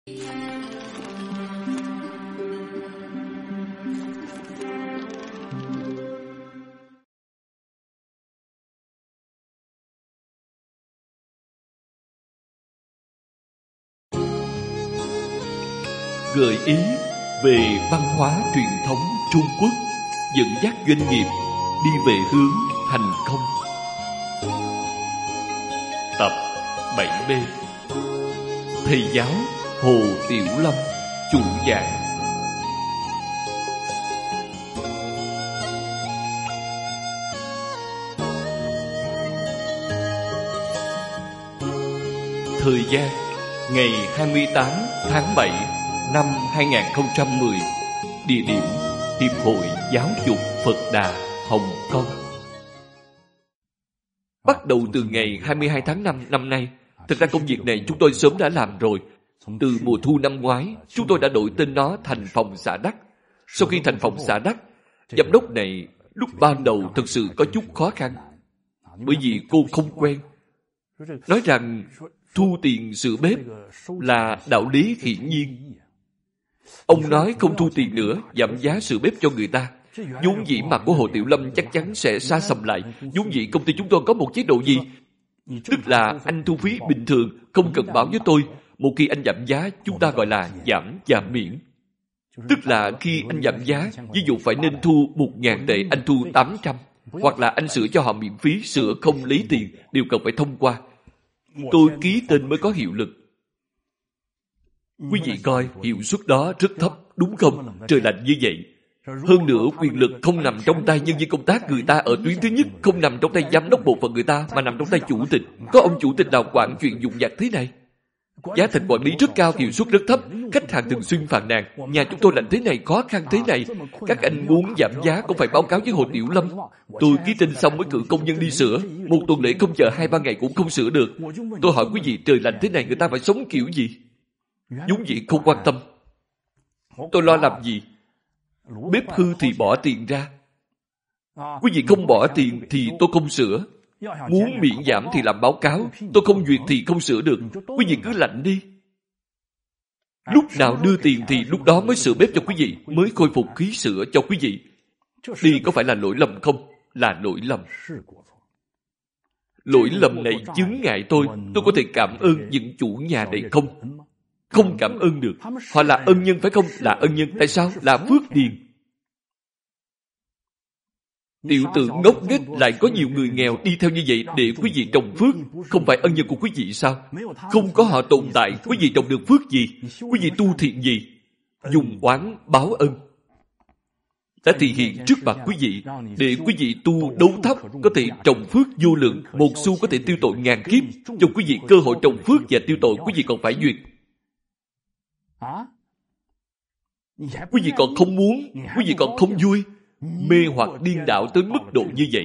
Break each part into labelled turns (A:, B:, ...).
A: Gợi ý về văn hóa truyền thống Trung Quốc dẫn dắt doanh nghiệp đi về hướng thành công. Tập 7B. Thầy giáo Hồ Tiểu Lâm chủ giảng. Thời gian ngày 28 tháng 7 năm 2010. Địa điểm Hiệp hội Giáo dục Phật Đà, Hồng Kông. Bắt đầu từ ngày 22 tháng 5 năm nay. Thực ra công việc này chúng tôi sớm đã làm rồi. Từ mùa thu năm ngoái, chúng tôi đã đổi tên nó thành phòng xã Đắc. Sau khi thành phòng xã Đắc, giám đốc này lúc ban đầu thực sự có chút khó khăn. Bởi vì cô không quen. Nói rằng thu tiền sửa bếp là đạo lý hiển nhiên. Ông nói không thu tiền nữa, giảm giá sửa bếp cho người ta. Vốn dĩ mặt của Hồ Tiểu Lâm chắc chắn sẽ sa sầm lại. Vốn dĩ công ty chúng tôi có một chế độ gì? Tức là anh thu phí bình thường, không cần báo với tôi. Một khi anh giảm giá, chúng ta gọi là giảm và miễn. Tức là khi anh giảm giá, ví dụ phải nên thu 1.000 tệ, anh thu 800. Hoặc là anh sửa cho họ miễn phí, sửa không lấy tiền, đều cần phải thông qua. Tôi ký tên mới có hiệu lực. Quý vị coi, hiệu suất đó rất thấp, đúng không? Trời lạnh như vậy. Hơn nữa, quyền lực không nằm trong tay nhân viên công tác người ta ở tuyến thứ nhất, không nằm trong tay giám đốc bộ phận người ta, mà nằm trong tay chủ tịch. Có ông chủ tịch nào quản chuyện dụng vặt thế này? Giá thành quản lý rất cao, hiệu suất rất thấp. Khách hàng thường xuyên phàn nàn, nhà chúng tôi lạnh thế này, khó khăn thế này. Các anh muốn giảm giá cũng phải báo cáo với Hồ Tiểu Lâm. Tôi ký tên xong mới cử công nhân đi sửa. Một tuần lễ không chờ 2-3 ngày cũng không sửa được. Tôi hỏi quý vị, trời lạnh thế này người ta phải sống kiểu gì? Vốn dĩ không quan tâm. Tôi lo làm gì? Bếp hư thì bỏ tiền ra. Quý vị không bỏ tiền thì tôi không sửa. Muốn miễn giảm thì làm báo cáo. Tôi không duyệt thì không sửa được. Quý vị cứ lạnh đi. Lúc nào đưa tiền thì lúc đó mới sửa bếp cho quý vị, mới khôi phục khí sửa cho quý vị. Đi có phải là lỗi lầm không? Là lỗi lầm. Lỗi lầm này chướng ngại tôi có thể cảm ơn những chủ nhà này không? Không cảm ơn được. Họ là ân nhân phải không? Là ân nhân. Tại sao? Là phước điền. Tiểu tử ngốc nghếch lại có nhiều người nghèo đi theo như vậy để quý vị trồng phước. Không phải ân nhân của quý vị sao? Không có họ tồn tại, quý vị trồng được phước gì? Quý vị tu thiện gì? Dùng oán báo ân. Đã thể hiện trước mặt quý vị để quý vị tu đấu thấp có thể trồng phước vô lượng. Một xu có thể tiêu tội ngàn kiếp. Cho quý vị cơ hội trồng phước và tiêu tội, quý vị còn phải duyệt. Quý vị còn không muốn, quý vị còn không vui. Mê hoặc điên đảo tới mức độ như vậy.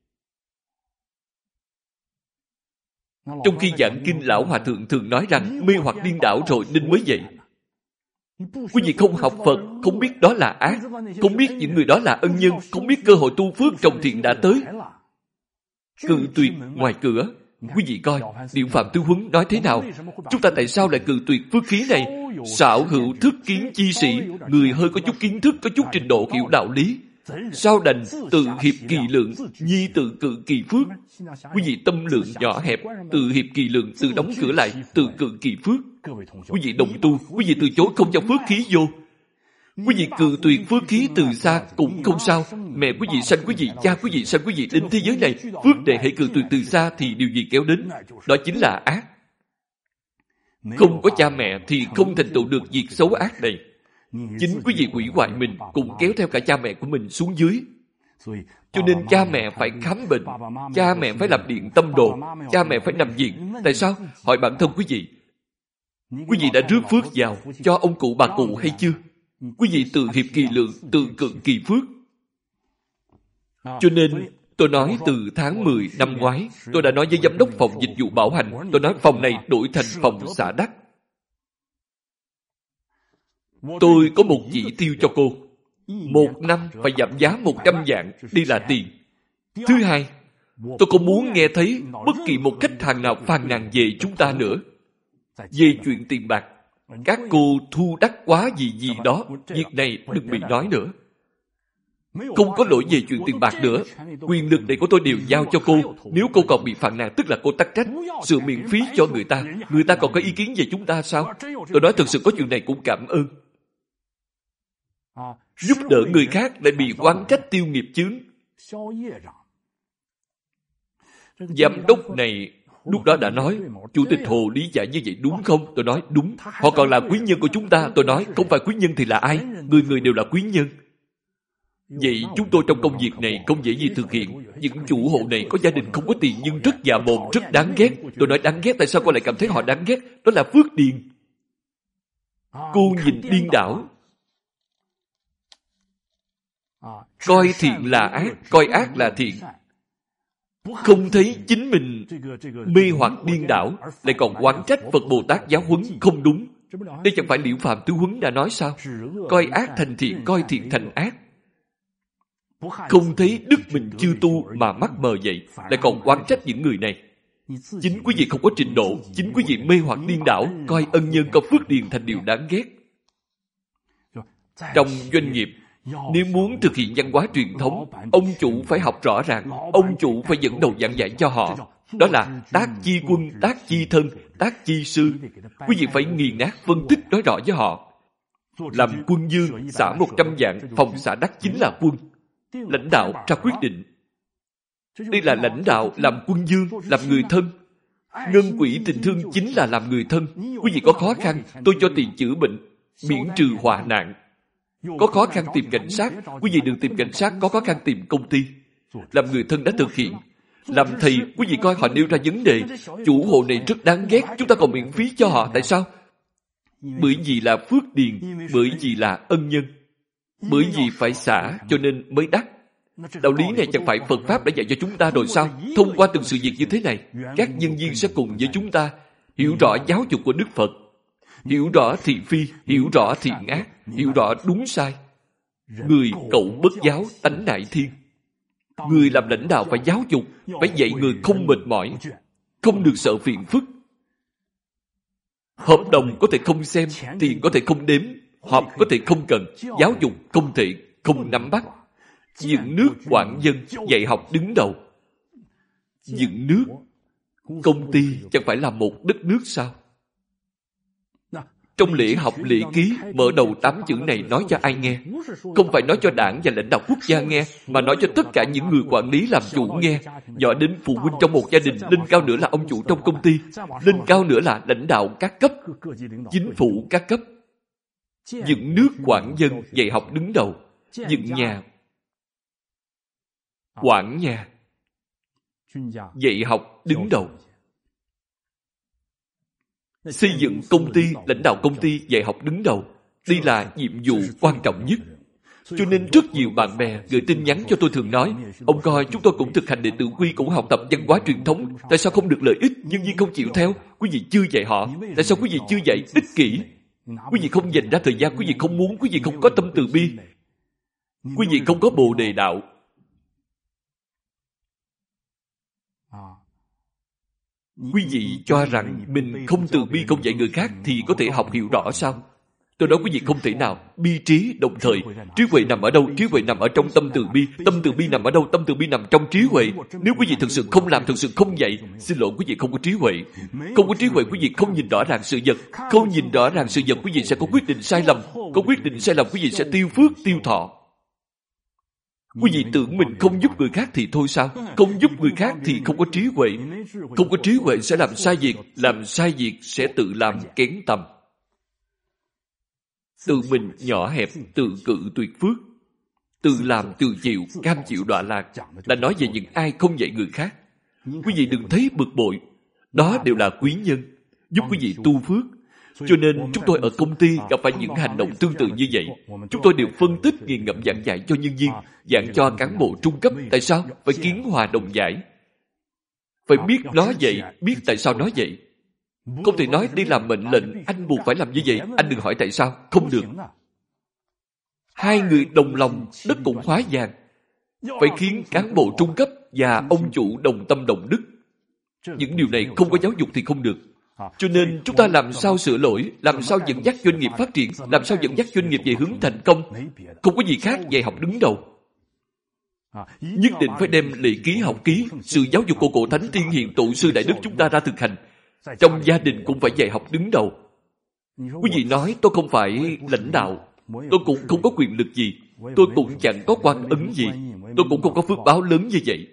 A: Trong khi giảng kinh, Lão Hòa Thượng thường nói rằng mê hoặc điên đảo rồi nên mới vậy. Quý vị không học Phật, không biết đó là ác, không biết những người đó là ân nhân, không biết cơ hội tu phước trồng thiện đã tới. Cự tuyệt ngoài cửa. Quý vị coi, Điện Phạm Tư Huấn nói thế nào? Chúng ta tại sao lại cự tuyệt phước khí này? Xảo hữu thức kiến chi sĩ, người hơi có chút kiến thức, có chút trình độ hiểu đạo lý. Sao đành tự hiệp kỳ lượng, nhi tự cự kỳ phước. Quý vị tâm lượng nhỏ hẹp, tự hiệp kỳ lượng, tự đóng cửa lại, tự cự kỳ phước. Quý vị đồng tu, quý vị từ chối không cho phước khí vô. Quý vị cự tuyệt phước khí từ xa cũng không sao. Mẹ quý vị sanh quý vị, cha quý vị sanh quý vị đến thế giới này, phước này hãy cự tuyệt từ xa thì điều gì kéo đến? Đó chính là ác. Không có cha mẹ thì không thành tựu được việc xấu ác này. Chính quý vị hủy hoại mình cũng kéo theo cả cha mẹ của mình xuống dưới. Cho nên cha mẹ phải khám bệnh, cha mẹ phải làm điện tâm đồ, cha mẹ phải nằm viện. Tại sao? Hỏi bản thân quý vị. Quý vị đã rước phước vào cho ông cụ bà cụ hay chưa? Quý vị tự hiệp kỳ lượng, tự cự kỳ phước. Cho nên tôi nói từ tháng 10 năm ngoái, tôi đã nói với giám đốc phòng dịch vụ bảo hành, tôi nói phòng này đổi thành phòng xã Đắc. Tôi có một chỉ tiêu cho cô. 1 năm phải giảm giá 100 vạn, đây là tiền. Thứ hai, tôi không muốn nghe thấy bất kỳ một khách hàng nào phàn nàn về chúng ta nữa. Về chuyện tiền bạc. Các cô thu đắc quá gì gì đó, việc này đừng bị nói nữa. Không có lỗi về chuyện tiền bạc nữa. Quyền lực này của tôi đều giao cho cô. Nếu cô còn bị phàn nàn tức là cô tắc trách. Sự miễn phí cho người ta còn có ý kiến về chúng ta sao? Tôi nói thật sự có chuyện này cũng cảm ơn. Giúp đỡ người khác lại bị oán trách tiêu nghiệp chướng. Giám đốc này lúc đó đã nói, Chủ tịch Hồ lý giải như vậy đúng không? Tôi nói đúng. Họ còn là quý nhân của chúng ta. Tôi nói không phải quý nhân thì là ai? Người người đều là quý nhân. Vậy chúng tôi trong công việc này không dễ gì thực hiện. Những chủ hộ này có gia đình không có tiền nhưng rất già mồm, rất đáng ghét. Tôi nói đáng ghét, tại sao cô lại cảm thấy họ đáng ghét? Đó là phước điền. Cô nhìn điên đảo. Coi thiện là ác, coi ác là thiện. Không thấy chính mình mê hoặc điên đảo, lại còn oán trách Phật Bồ Tát giáo huấn không đúng. Đây chẳng phải Liễu Phàm Tứ Huấn đã nói sao? Coi ác thành thiện, coi thiện thành ác. Không thấy đức mình chưa tu mà mắc mờ vậy, lại còn oán trách những người này. Chính quý vị không có trình độ, chính quý vị mê hoặc điên đảo, coi ân nhân có phước điền thành điều đáng ghét. Trong doanh nghiệp, nếu muốn thực hiện văn hóa truyền thống, ông chủ phải học rõ ràng, ông chủ phải dẫn đầu giảng dạy cho họ. Đó là tác chi quân, tác chi thân, tác chi sư. Quý vị phải nghiền nát phân tích nói rõ với họ. Làm quân dương, xả 100 vạn, phòng xả đắc chính là quân. Lãnh đạo ra quyết định. Đây là lãnh đạo làm quân dương, làm người thân. Ngân quỹ tình thương chính là làm người thân. Quý vị có khó khăn, tôi cho tiền chữa bệnh, miễn trừ họa nạn. Có khó khăn tìm cảnh sát, quý vị đừng tìm cảnh sát, có khó khăn tìm công ty. Làm người thân đã thực hiện. Làm thầy, quý vị coi họ nêu ra vấn đề. Chủ hộ này rất đáng ghét, chúng ta còn miễn phí cho họ. Tại sao? Bởi vì là phước điền, bởi vì là ân nhân. Bởi vì phải xả cho nên mới đắc. Đạo lý này chẳng phải Phật Pháp đã dạy cho chúng ta rồi sao? Thông qua từng sự việc như thế này, các nhân viên sẽ cùng với chúng ta hiểu rõ giáo dục của Đức Phật, hiểu rõ thị phi, hiểu rõ thiện ác, hiểu rõ đúng sai. Người cậu bất giáo, tánh đại thiên. Người làm lãnh đạo phải giáo dục, phải dạy người không mệt mỏi, không được sợ phiền phức. Hợp đồng có thể không xem, tiền có thể không đếm, họp có thể không cần, giáo dục không thể không nắm bắt. Dựng nước quản dân, dạy học đứng đầu. Dựng nước, công ty chẳng phải là một đất nước sao? Trong lễ học lễ ký, mở đầu 8 chữ này nói cho ai nghe? Không phải nói cho đảng và lãnh đạo quốc gia nghe, mà nói cho tất cả những người quản lý làm chủ nghe. Nhỏ đến phụ huynh trong một gia đình, lên cao nữa là ông chủ trong công ty, lên cao nữa là lãnh đạo các cấp, chính phủ các cấp. Dựng nước quản dân, dạy học đứng đầu. Dựng nhà, quản nhà, dạy học đứng đầu. Xây dựng công ty, lãnh đạo công ty, dạy học đứng đầu. Đây là nhiệm vụ quan trọng nhất. Cho nên rất nhiều bạn bè gửi tin nhắn cho tôi thường nói, ông coi chúng tôi cũng thực hành đệ tử quy, cũng học tập văn hóa truyền thống. Tại sao không được lợi ích, nhân viên không chịu theo? Quý vị chưa dạy họ. Tại sao quý vị chưa dạy ích kỷ? Quý vị không dành ra thời gian, quý vị không muốn, quý vị không có tâm từ bi. Quý vị không có bồ đề đạo. Quý vị cho rằng mình không từ bi, không dạy người khác thì có thể học hiểu rõ sao? Tôi nói quý vị không thể nào. Bi trí đồng thời. Trí huệ nằm ở đâu? Trí huệ nằm ở trong tâm từ bi. Tâm từ bi nằm ở đâu? Tâm từ bi nằm trong trí huệ. Nếu quý vị thực sự không làm, thực sự không dạy, xin lỗi, quý vị không có trí huệ. Không có trí huệ, quý vị không nhìn rõ ràng sự vật. Không nhìn rõ ràng sự vật, quý vị sẽ có quyết định sai lầm. Có quyết định sai lầm, quý vị sẽ tiêu phước, tiêu thọ. Quý vị tưởng mình không giúp người khác thì thôi sao? Không giúp người khác thì không có trí huệ. Không có trí huệ sẽ làm sai việc. Làm sai việc sẽ tự làm kén tầm. Tự mình nhỏ hẹp, tự cự tuyệt phước. Tự làm tự chịu, cam chịu đọa lạc. Là nói về những ai không dạy người khác. Quý vị đừng thấy bực bội. Đó đều là quý nhân, giúp quý vị tu phước. Cho nên chúng tôi ở công ty gặp phải những hành động tương tự như vậy. Chúng tôi đều phân tích nghiền ngẫm giảng dạy cho nhân viên, giảng cho cán bộ trung cấp. Tại sao? Phải kiến hòa đồng giải. Phải biết nói vậy, biết tại sao nói vậy. Không thể nói đây là mệnh lệnh, anh buộc phải làm như vậy, anh đừng hỏi tại sao. Không được. Hai người đồng lòng, đất cũng hóa vàng. Phải khiến cán bộ trung cấp và ông chủ đồng tâm đồng đức. Những điều này không có giáo dục thì không được. Cho nên chúng ta làm sao sửa lỗi, làm sao dẫn dắt doanh nghiệp phát triển, làm sao dẫn dắt doanh nghiệp về hướng thành công. Không có gì khác dạy học đứng đầu. Nhất định phải đem lễ ký học ký, sự giáo dục của cổ thánh tiên hiền tổ sư đại đức chúng ta ra thực hành. Trong gia đình cũng phải dạy học đứng đầu. Quý vị nói tôi không phải lãnh đạo, tôi cũng không có quyền lực gì, tôi cũng chẳng có quan ấn gì, tôi cũng không có phước báo lớn như vậy.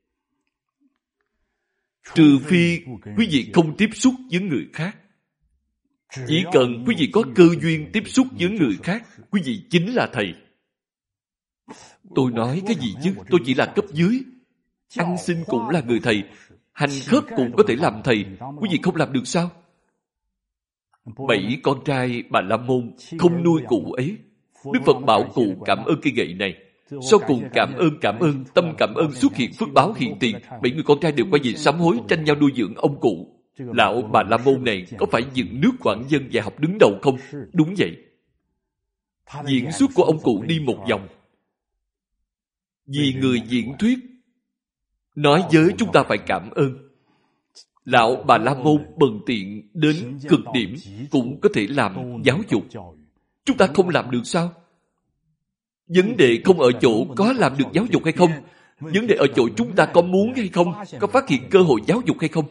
A: Trừ phi quý vị không tiếp xúc với người khác. Chỉ cần quý vị có cơ duyên tiếp xúc với người khác, quý vị chính là thầy. Tôi nói cái gì chứ, tôi chỉ là cấp dưới. Ăn xin cũng là người thầy, hành khất cũng có thể làm thầy. Quý vị không làm được sao? 7 con trai Bà La Môn không nuôi cụ ấy. Đức Phật bảo cụ cảm ơn cây gậy này. Sau cùng cảm ơn, tâm cảm ơn xuất hiện phước báo hiện tiền. 7 người con trai đều quay về sám hối, tranh nhau nuôi dưỡng ông cụ. Lão Bà La Môn này có phải dựng nước quảng dân và học đứng đầu không? Đúng vậy. Diễn xuất của ông cụ đi một vòng. Vì người diễn thuyết nói với chúng ta phải cảm ơn. Lão Bà La Môn bần tiện đến cực điểm cũng có thể làm giáo dục. Chúng ta không làm được sao? Vấn đề không ở chỗ có làm được giáo dục hay không. Vấn đề ở chỗ chúng ta có muốn hay không, có phát hiện cơ hội giáo dục hay không.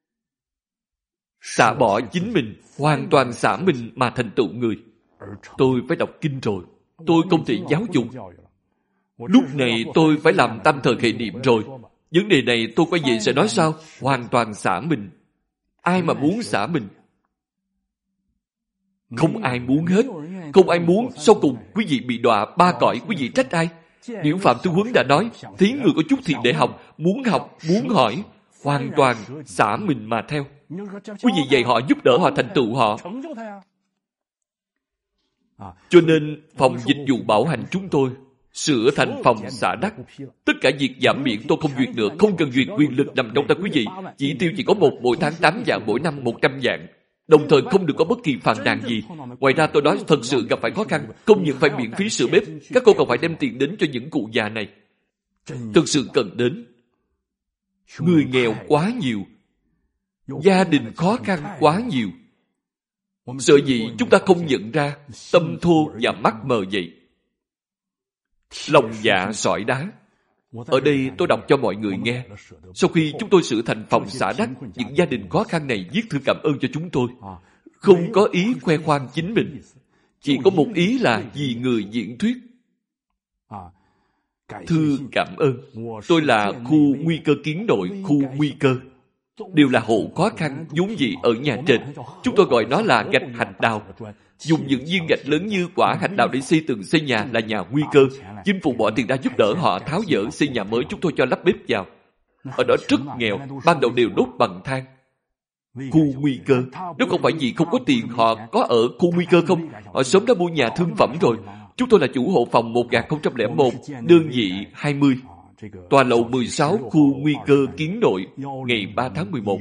A: Xả bỏ chính mình, hoàn toàn xả mình mà thành tựu người. Tôi phải đọc kinh rồi, tôi không thể giáo dục. Lúc này tôi phải làm tam thời khệ niệm rồi. Vấn đề này tôi quay về sẽ nói sao? Hoàn toàn xả mình. Ai mà muốn xả mình? Không ai muốn hết. Không ai muốn. Sau cùng quý vị bị đọa 3 cõi. Quý vị trách ai? Điển Phạm Thư Huấn đã nói, thấy người có chút thiện để học, muốn hỏi, hoàn toàn xả mình mà theo. Quý vị dạy họ, giúp đỡ họ, thành tựu họ. Cho nên phòng dịch vụ bảo hành chúng tôi sửa thành phòng xả đắc. Tất cả việc giảm miễn tôi không duyệt nữa, không cần duyệt, quyền lực nằm trong tay quý vị. Chỉ tiêu chỉ có mỗi tháng 8 vạn, mỗi năm 100 vạn. Đồng thời không được có bất kỳ phàn nàn gì. Ngoài ra tôi nói thật sự gặp phải khó khăn, không những phải miễn phí sửa bếp, các cô còn phải đem tiền đến cho những cụ già này. Thực sự cần đến. Người nghèo quá nhiều, gia đình khó khăn quá nhiều. Sợ gì chúng ta không nhận ra, tâm thô và mắt mờ vậy. Lòng dạ sỏi đá. Ở đây tôi đọc cho mọi người nghe. Sau khi chúng tôi sửa thành phòng xả đắc, những gia đình khó khăn này viết thư cảm ơn cho chúng tôi. Không có ý khoe khoang chính mình, chỉ có một ý là vì người diễn thuyết. Thư cảm ơn. Tôi là khu nguy cơ kiến nội, khu nguy cơ. Đều là hộ khó khăn vốn dĩ ở nhà trên. Chúng tôi gọi nó là gạch hạch đào. Dùng những viên gạch lớn như quả hạch đào để xây tường xây nhà là nhà nguy cơ. Chính phủ bỏ tiền ra giúp đỡ họ tháo dỡ xây nhà mới, chúng tôi cho lắp bếp vào. Ở đó rất nghèo, ban đầu đều đốt bằng than. Khu nguy cơ. Nếu không phải vì không có tiền, họ có ở khu nguy cơ không? Họ sớm đã mua nhà thương phẩm rồi. Chúng tôi là chủ hộ phòng 1001, đơn vị 20. Tòa lầu 16, khu nguy cơ kiến nội, ngày 3 tháng 11.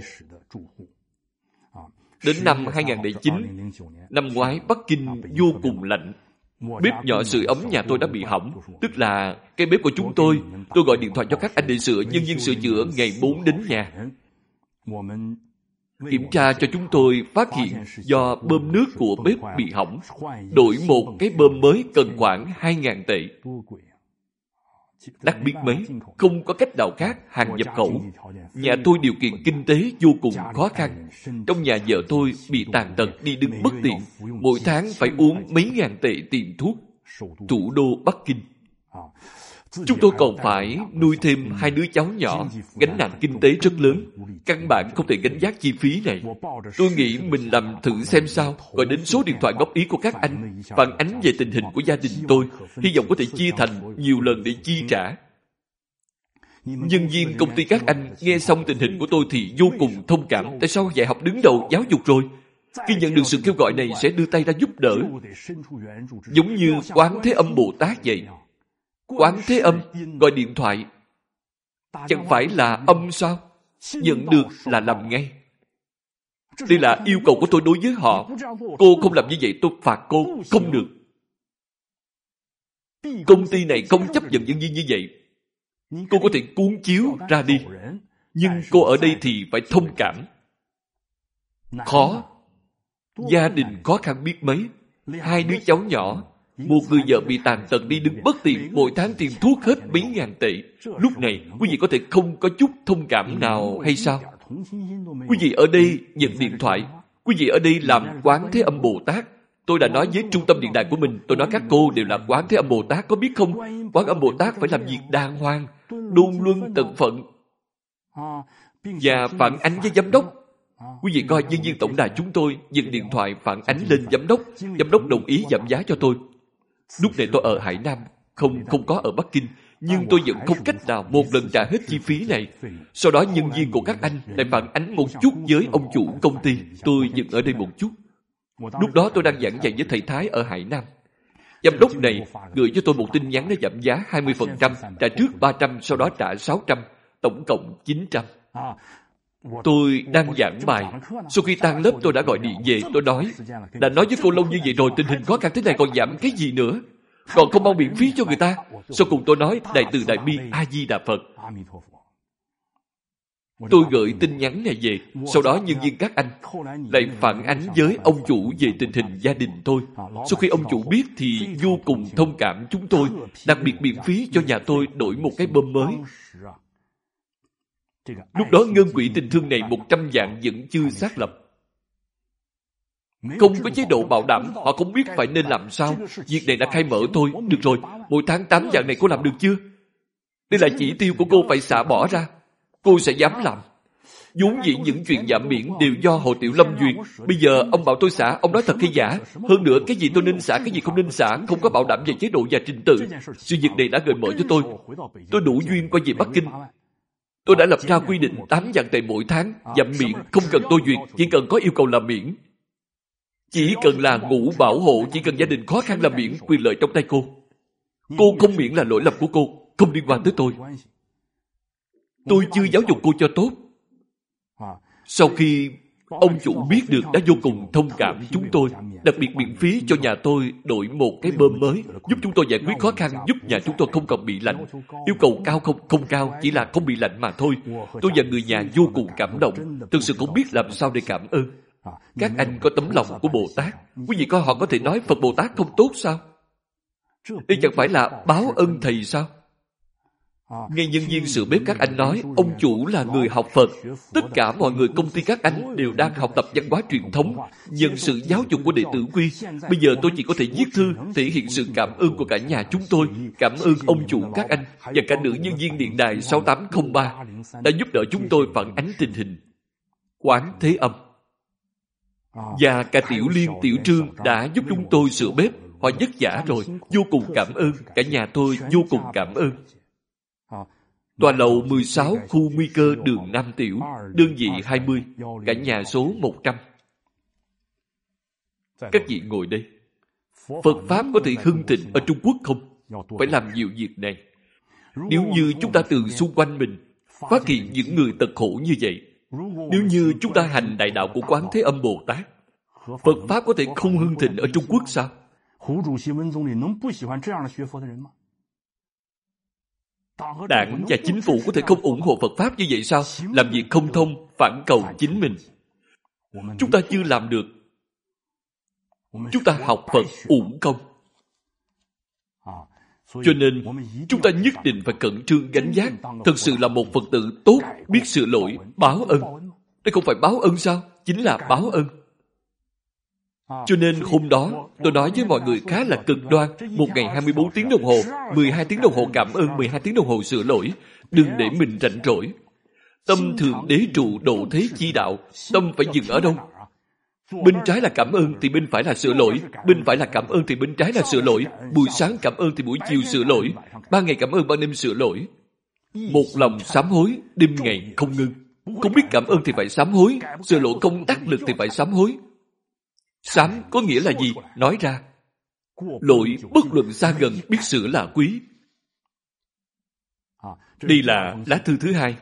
A: Đến năm 2009, năm ngoái Bắc Kinh vô cùng lạnh. Bếp nhỏ sưởi ấm nhà tôi đã bị hỏng. Tức là cái bếp của chúng tôi gọi điện thoại cho các anh để sửa, nhân viên sửa chữa ngày 4 đến nhà. Kiểm tra cho chúng tôi phát hiện do bơm nước của bếp bị hỏng. Đổi một cái bơm mới cần khoảng 2.000 tệ. Đắt biết mấy, không có cách nào khác, hàng nhập khẩu. Nhà tôi điều kiện kinh tế vô cùng khó khăn. Trong nhà vợ tôi bị tàn tật, đi đứng bất tiện. Mỗi tháng phải uống mấy ngàn tệ tiền thuốc. Thủ đô Bắc Kinh. Chúng tôi còn phải nuôi thêm 2 đứa cháu nhỏ, gánh nặng kinh tế rất lớn. Căn bản không thể gánh vác chi phí này. Tôi nghĩ mình làm thử xem sao, gọi đến số điện thoại góp ý của các anh, phản ánh về tình hình của gia đình tôi, hy vọng có thể chia thành nhiều lần để chi trả. Nhân viên công ty các anh nghe xong tình hình của tôi thì vô cùng thông cảm. Tại sao dạy học đứng đầu giáo dục rồi? Khi nhận được sự kêu gọi này sẽ đưa tay ra giúp đỡ. Giống như Quán Thế Âm Bồ Tát vậy. Quán Thế Âm gọi điện thoại, chẳng phải là âm sao? Nhận được là làm ngay. Đây là yêu cầu của tôi đối với họ. Cô không làm như vậy tôi phạt cô. Không được. Công ty này không chấp nhận nhân viên như vậy. Cô có thể cuốn chiếu ra đi, nhưng cô ở đây thì phải thông cảm. Khó. Gia đình khó khăn biết mấy. 2 đứa cháu nhỏ, một người vợ bị tàn tật đi đứng bất tiện, mỗi tháng tiền thuốc hết mấy ngàn tệ. Lúc này, quý vị có thể không có chút thông cảm nào hay sao? Quý vị ở đây nhận điện thoại, quý vị ở đây làm Quán Thế Âm Bồ Tát. Tôi đã nói với trung tâm điện đài của mình, tôi nói các cô đều là Quán Thế Âm Bồ Tát, có biết không? Quán Âm Bồ Tát phải làm việc đàng hoàng, đôn luân tận phận. Và phản ánh với giám đốc. Quý vị coi nhân viên tổng đài chúng tôi nhận điện thoại phản ánh lên giám đốc. Giám đốc đồng ý giảm giá cho tôi. Lúc này tôi ở Hải Nam, không có ở Bắc Kinh. Nhưng tôi vẫn không cách nào một lần trả hết chi phí này. Sau đó nhân viên của các anh lại phản ánh một chút với ông chủ công ty. Tôi dừng ở đây một chút. Lúc đó tôi đang giảng dạy với thầy Thái ở Hải Nam. Giám đốc này gửi cho tôi một tin nhắn để giảm giá 20%, trả trước 300, sau đó trả 600, tổng cộng 900. Tôi đang giảng bài. Sau khi tan lớp tôi đã gọi điện về. Tôi nói, đã nói với cô lâu như vậy rồi, tình hình khó khăn thế này còn giảm cái gì nữa? Còn không mau miễn phí cho người ta. Sau cùng tôi nói, Đại từ Đại bi A Di Đà Phật. Tôi gửi tin nhắn này về. Sau đó nhân viên các anh lại phản ánh với ông chủ về tình hình gia đình tôi. Sau khi ông chủ biết thì vô cùng thông cảm chúng tôi, đặc biệt miễn phí cho nhà tôi đổi một cái bơm mới. Lúc đó ngân quỹ tình thương này 100 vạn vẫn chưa xác lập. Không có chế độ bảo đảm, họ không biết phải nên làm sao. Việc này đã khai mở thôi. Được rồi, mỗi tháng 8 vạn này cô làm được chưa? Đây là chỉ tiêu của cô phải xả bỏ ra. Cô sẽ dám làm. Vốn dĩ những chuyện giảm miễn đều do Hồ Tiểu Lâm duyệt. Bây giờ ông bảo tôi xả, ông nói thật hay giả? Hơn nữa, cái gì tôi nên xả, cái gì không nên xả, không có bảo đảm về chế độ và trình tự. Sự việc này đã gợi mở cho tôi. Tôi đủ duyên quay về Bắc Kinh. Tôi đã lập ra quy định 8 vạn tệ mỗi tháng, giảm miễn, không cần tôi duyệt, chỉ cần có yêu cầu là miễn. Chỉ cần là ngũ bảo hộ, chỉ cần gia đình khó khăn là miễn, quyền lợi trong tay cô. Cô không miễn là lỗi lầm của cô, không liên quan tới tôi. Tôi chưa giáo dục cô cho tốt. Sau khi ông chủ biết được đã vô cùng thông cảm chúng tôi, đặc biệt miễn phí cho nhà tôi đổi một cái bơm mới, giúp chúng tôi giải quyết khó khăn, giúp nhà chúng tôi không còn bị lạnh. Yêu cầu cao không cao, chỉ là không bị lạnh mà thôi. Tôi và người nhà vô cùng cảm động, thực sự không biết làm sao để cảm ơn. Các anh có tấm lòng của Bồ Tát. Quý vị coi họ có thể nói Phật Bồ Tát không tốt sao? Đây chẳng phải là báo ân thầy sao? Nghe nhân viên sửa bếp các anh nói, ông chủ là người học Phật. Tất cả mọi người công ty các anh đều đang học tập văn hóa truyền thống, nhận sự giáo dục của đệ tử quy. Bây giờ tôi chỉ có thể viết thư, thể hiện sự cảm ơn của cả nhà chúng tôi, cảm ơn ông chủ các anh và cả nữ nhân viên điện đài 6803 đã giúp đỡ chúng tôi phản ánh tình hình Quán Thế Âm. Và cả Tiểu Liên, Tiểu Trương đã giúp chúng tôi sửa bếp. Họ vất vả rồi, vô cùng cảm ơn. Cả nhà tôi vô cùng cảm ơn. Tòa lầu 16, khu nguy cơ đường Nam Tiểu, đơn vị 20, cả nhà số 100. Các vị ngồi đây. Phật Pháp có thể hưng thịnh ở Trung Quốc không? Phải làm nhiều việc này. Nếu như chúng ta từ xung quanh mình phát hiện những người tật khổ như vậy, nếu như chúng ta hành đại đạo của Quán Thế Âm Bồ Tát, Phật Pháp có thể không hưng thịnh ở Trung Quốc sao? Đảng và chính phủ có thể không ủng hộ Phật Pháp như vậy sao? Làm việc không thông, phản cầu chính mình. Chúng ta chưa làm được. Chúng ta học Phật uổng công. Cho nên, chúng ta nhất định phải cẩn trương gánh vác. Thật sự là một Phật tử tốt, biết sửa lỗi, báo ân. Đây không phải báo ân sao? Chính là báo ân. Cho nên hôm đó, tôi nói với mọi người khá là cực đoan. Một ngày 24 tiếng đồng hồ, 12 tiếng đồng hồ cảm ơn, 12 tiếng đồng hồ sửa lỗi. Đừng để mình rảnh rỗi. Tâm Thượng Đế trụ độ thế chi đạo. Tâm phải dừng ở đâu? Bên trái là cảm ơn thì bên phải là sửa lỗi. Bên phải là cảm ơn thì bên trái là sửa lỗi. Buổi sáng cảm ơn thì buổi chiều sửa lỗi. Ban ngày cảm ơn, ban đêm sửa lỗi. Một lòng sám hối, đêm ngày không ngưng. Không biết cảm ơn thì phải sám hối. Sửa lỗi không đắc lực thì phải sám hối. Sám có nghĩa là gì? Nói ra. Lỗi bất luận xa gần biết sửa là quý. Đây là lá thư thứ 2.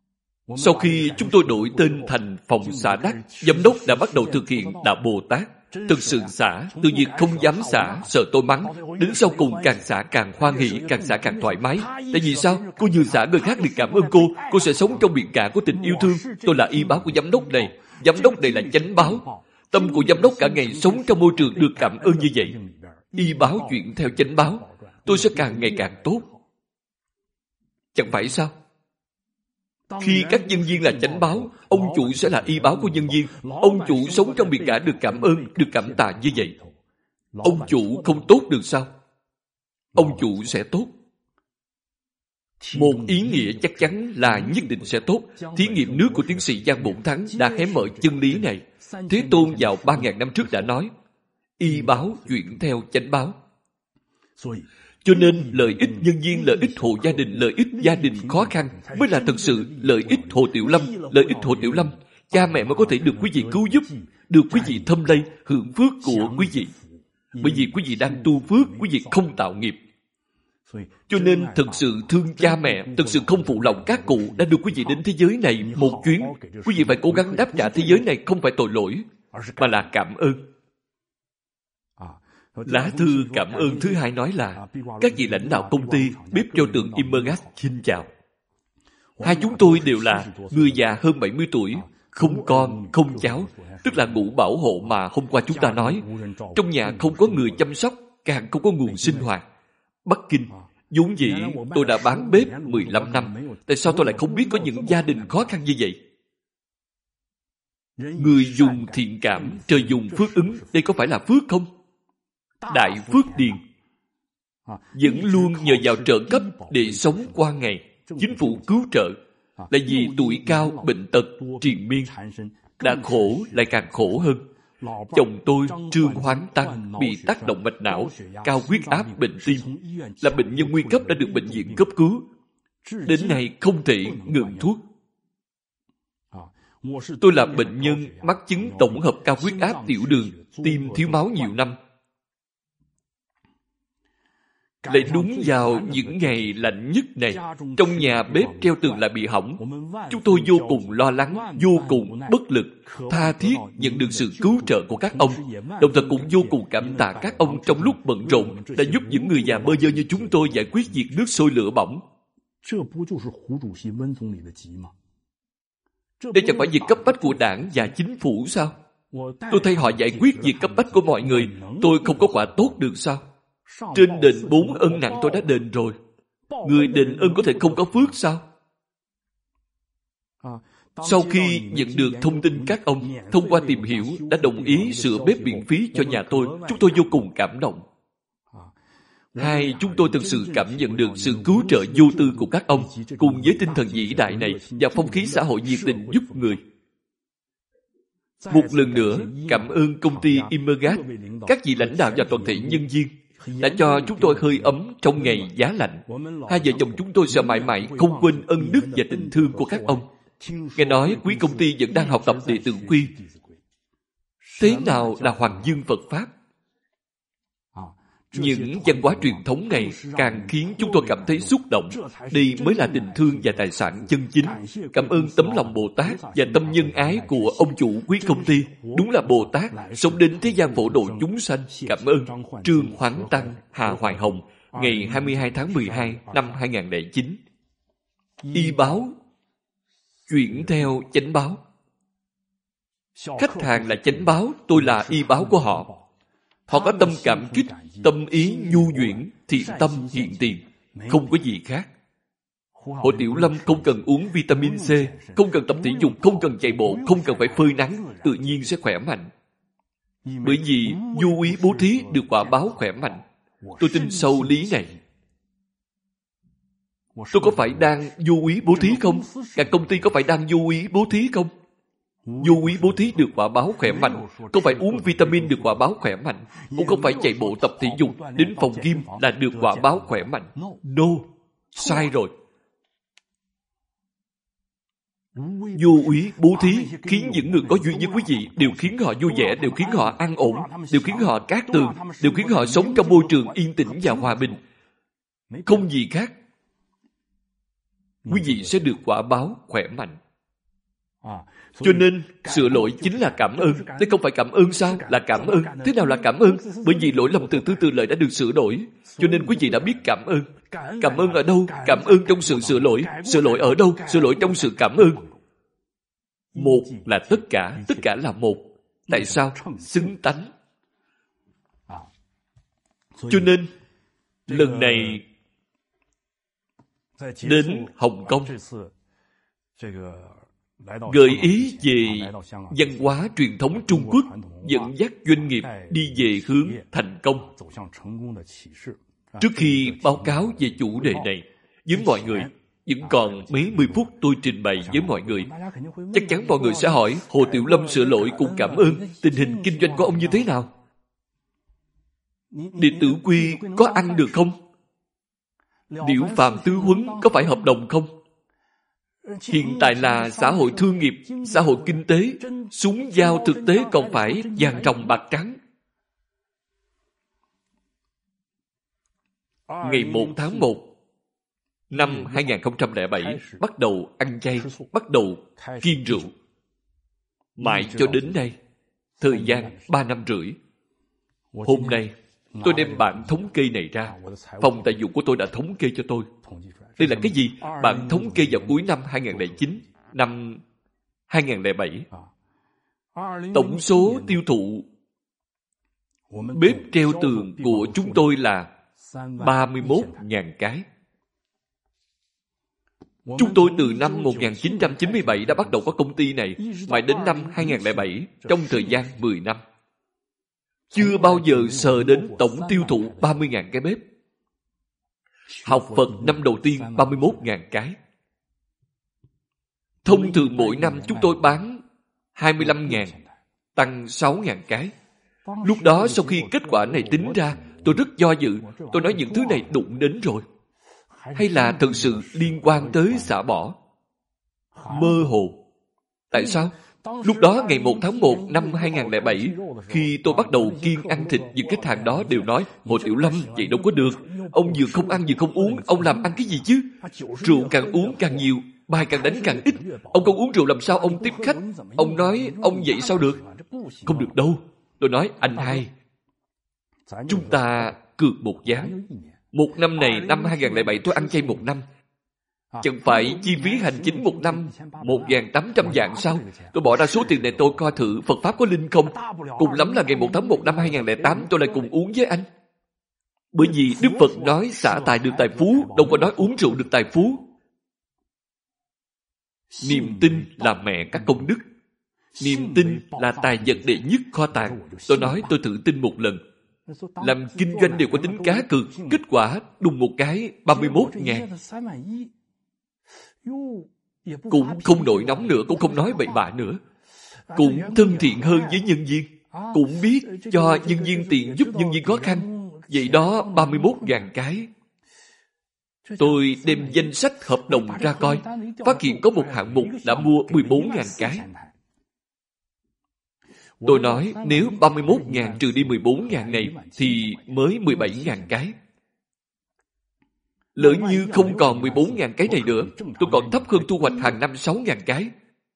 A: Sau khi chúng tôi đổi tên thành Phòng Xả Đắc, giám đốc đã bắt đầu thực hiện Đạo Bồ Tát. Thực sự xả, từ việc không dám xả, sợ tôi mắng, đến sau cùng càng xả càng hoan hỷ, càng xả càng thoải mái. Tại vì sao? Cô vừa xả người khác liền cảm ơn cô sẽ sống trong biển cả của tình yêu thương. Tôi là y báo của giám đốc này. Giám đốc này là chánh báo. Tâm của giám đốc cả ngày sống trong môi trường được cảm ơn như vậy. Y báo chuyển theo chánh báo, tôi sẽ càng ngày càng tốt. Chẳng phải sao? Khi các nhân viên là chánh báo, ông chủ sẽ là y báo của nhân viên. Ông chủ sống trong biển cả được cảm ơn, được cảm tạ như vậy. Ông chủ không tốt được sao? Ông chủ sẽ tốt. Một ý nghĩa chắc chắn là nhất định sẽ tốt. Thí nghiệm nước của tiến sĩ Giang Bổn Thắng đã hé mở chân lý này. Thế Tôn vào 3.000 năm trước đã nói, y báo chuyển theo chánh báo. Cho nên lợi ích nhân viên, lợi ích hộ gia đình, lợi ích gia đình khó khăn mới là thực sự lợi ích Hồ Tiểu Lâm. Lợi ích Hồ Tiểu Lâm, cha mẹ mới có thể được quý vị cứu giúp, được quý vị thâm lây, hưởng phước của quý vị. Bởi vì quý vị đang tu phước, quý vị không tạo nghiệp. Cho nên thực sự thương cha mẹ, thực sự không phụ lòng các cụ đã đưa quý vị đến thế giới này một chuyến. Quý vị phải cố gắng đáp trả thế giới này không phải tội lỗi, mà là cảm ơn. Lá thư cảm ơn thứ hai nói là các vị lãnh đạo công ty, bếp cho tượng Immergas xin chào. Hai chúng tôi đều là người già hơn 70 tuổi, không con, không cháu, tức là ngũ bảo hộ mà hôm qua chúng ta nói. Trong nhà không có người chăm sóc, càng không có nguồn sinh hoạt. Bắc Kinh, vốn dĩ tôi đã bán bếp 15 năm. Tại sao tôi lại không biết có những gia đình khó khăn như vậy? Người dùng thiện cảm, trời dùng phước ứng, đây có phải là phước không? Đại phước điền. Vẫn luôn nhờ vào trợ cấp để sống qua ngày. Chính phủ cứu trợ. Là vì tuổi cao, bệnh tật, triền miên. Đã khổ lại càng khổ hơn. Chồng tôi, Trương Hoán Tăng, bị tác động mạch não, cao huyết áp, bệnh tim. Là bệnh nhân nguy cấp đã được bệnh viện cấp cứu. Đến nay không thể ngừng thuốc. Tôi là bệnh nhân mắc chứng tổng hợp cao huyết áp, tiểu đường, tim thiếu máu nhiều năm. Lại đúng vào những ngày lạnh nhất này, trong nhà bếp treo tường lại bị hỏng. Chúng tôi vô cùng lo lắng, vô cùng bất lực, tha thiết nhận được sự cứu trợ của các ông. Đồng thời cũng vô cùng cảm tạ các ông trong lúc bận rộn đã giúp những người già bơ vơ như chúng tôi giải quyết việc nước sôi lửa bỏng. Đây chẳng phải việc cấp bách của đảng và chính phủ sao? Tôi thay họ giải quyết việc cấp bách của mọi người, tôi không có quả tốt được sao? Trên đền 4 ân nặng tôi đã đền rồi. Người đền ân có thể không có phước sao? Sau khi nhận được thông tin các ông thông qua tìm hiểu đã đồng ý sửa bếp miễn phí cho nhà tôi, chúng tôi vô cùng cảm động. Hai, chúng tôi thực sự cảm nhận được sự cứu trợ vô tư của các ông cùng với tinh thần vĩ đại này và phong khí xã hội nhiệt tình giúp người. Một lần nữa, cảm ơn công ty Immergas, các vị lãnh đạo và toàn thể nhân viên đã cho chúng tôi hơi ấm trong ngày giá lạnh. Hai vợ chồng chúng tôi sẽ mãi mãi không quên ân đức và tình thương của các ông. Nghe nói quý công ty vẫn đang học tập đệ tử quy. Thế nào là Hoàng Dương Phật Pháp? Những văn hóa truyền thống này càng khiến chúng tôi cảm thấy xúc động. Đây mới là tình thương và tài sản chân chính. Cảm ơn tấm lòng Bồ Tát và tâm nhân ái của ông chủ quý công ty. Đúng là Bồ Tát sống đến thế gian phổ độ chúng sanh. Cảm ơn Trương Hoán Tăng, Hà Hoài Hồng, ngày 22 tháng 12 năm 2009. Y báo chuyển theo chánh báo. Khách hàng là chánh báo, tôi là y báo của họ. Họ có tâm cảm kích, tâm ý nhu nhuyễn, thiện tâm hiện tiền, không có gì khác. Hồ Tiểu Lâm không cần uống vitamin C, không cần tập thể dục, không cần chạy bộ, không cần phải phơi nắng, tự nhiên sẽ khỏe mạnh. Bởi vì vô ý bố thí được quả báo khỏe mạnh. Tôi tin sâu lý này. Tôi có phải đang vô ý bố thí không? Cả công ty có phải đang vô ý bố thí không? Vô ý bố thí được quả báo khỏe mạnh, không phải uống vitamin được quả báo khỏe mạnh, cũng không phải chạy bộ tập thể dục đến phòng gym là được quả báo khỏe mạnh. No, sai rồi. Vô ý bố thí khiến những người có duyên với quý vị đều khiến họ vui vẻ, đều khiến họ an ổn, đều khiến họ cát tường, đều khiến họ sống trong môi trường yên tĩnh và hòa bình. Không gì khác. Quý vị sẽ được quả báo khỏe mạnh. Cho nên, sửa lỗi chính là cảm ơn. Thế không phải cảm ơn sao? Là cảm ơn. Thế nào là cảm ơn? Bởi vì lỗi lầm từ thứ tư lợi đã được sửa đổi. Cho nên quý vị đã biết cảm ơn. Cảm ơn ở đâu? Cảm ơn trong sự sửa lỗi. Sửa lỗi ở đâu? Sửa lỗi trong sự cảm ơn. Một là tất cả là một. Tại sao? Xứng tánh. Cho nên, lần này đến Hồng Kông, gợi ý về văn hóa truyền thống Trung Quốc, dẫn dắt doanh nghiệp đi về hướng thành công. Trước khi báo cáo về chủ đề này với mọi người, vẫn còn mấy mươi phút tôi trình bày với mọi người. Chắc chắn mọi người sẽ hỏi, Hồ Tiểu Lâm sửa lỗi cùng cảm ơn, tình hình kinh doanh của ông như thế nào? Đệ tử Quy có ăn được không? Liễu Phàm Tứ Huấn có phải hợp đồng không? Hiện tại là xã hội thương nghiệp, xã hội kinh tế, súng dao thực tế còn phải vàng ròng bạc trắng. Ngày 1 tháng 1 năm 2007 bắt đầu ăn chay, bắt đầu kiêng rượu. Mãi cho đến nay, thời gian 3 năm rưỡi. Hôm nay, tôi đem bản thống kê này ra. Phòng tài vụ của tôi đã thống kê cho tôi. Đây là cái gì? Bản thống kê vào cuối năm 2009, năm 2007. Tổng số tiêu thụ bếp treo tường của chúng tôi là 31.000 cái. Chúng tôi từ năm 1997 đã bắt đầu có công ty này, mãi đến năm 2007, trong thời gian 10 năm. Chưa bao giờ sờ đến tổng tiêu thụ 30.000 cái bếp. Học Phật năm đầu tiên 31.000 cái. Thông thường mỗi năm chúng tôi bán 25.000, tăng 6.000 cái. Lúc đó sau khi kết quả này tính ra, tôi rất do dự. Tôi nói những thứ này đụng đến rồi. Hay là thực sự liên quan tới xả bỏ? Mơ hồ. Tại sao? Lúc đó ngày 1 tháng 1 năm 2007, khi tôi bắt đầu kiêng ăn thịt, những khách hàng đó đều nói, Hồ Tiểu Lâm, vậy đâu có được. Ông vừa không ăn vừa không uống, ông làm ăn cái gì chứ? Rượu càng uống càng nhiều, bài càng đánh càng ít. Ông không uống rượu làm sao ông tiếp khách? Ông nói, ông vậy sao được? Không được đâu. Tôi nói, anh hai, chúng ta cược một ván. Một năm này, năm 2007 tôi ăn chay một năm. Chẳng phải chi phí hành chính một năm 1.800 vạn sao? Tôi bỏ ra số tiền này tôi coi thử Phật Pháp có linh không? Cùng lắm là ngày 1 tháng 1 năm 2008 tôi lại cùng uống với anh. Bởi vì Đức Phật nói xả tài được tài phú, đâu có nói uống rượu được tài phú. Niềm tin là mẹ các công đức. Niềm tin là tài vật đệ nhất kho tàng. Tôi nói tôi thử tin một lần. Làm kinh doanh đều có tính cá cược. Kết quả đùng một cái 31.000. Cũng không nổi nóng nữa, cũng không nói bậy bạ nữa. Cũng thân thiện hơn với nhân viên. Cũng biết cho nhân viên tiền giúp nhân viên khó khăn. Vậy đó 31.000 cái. Tôi đem danh sách hợp đồng ra coi, phát hiện có một hạng mục đã mua 14.000 cái. Tôi nói nếu 31.000 trừ đi 14.000 này thì mới 17.000 cái. Lỡ như không còn 14.000 cái này nữa, tôi còn thấp hơn thu hoạch hàng năm 6.000 cái.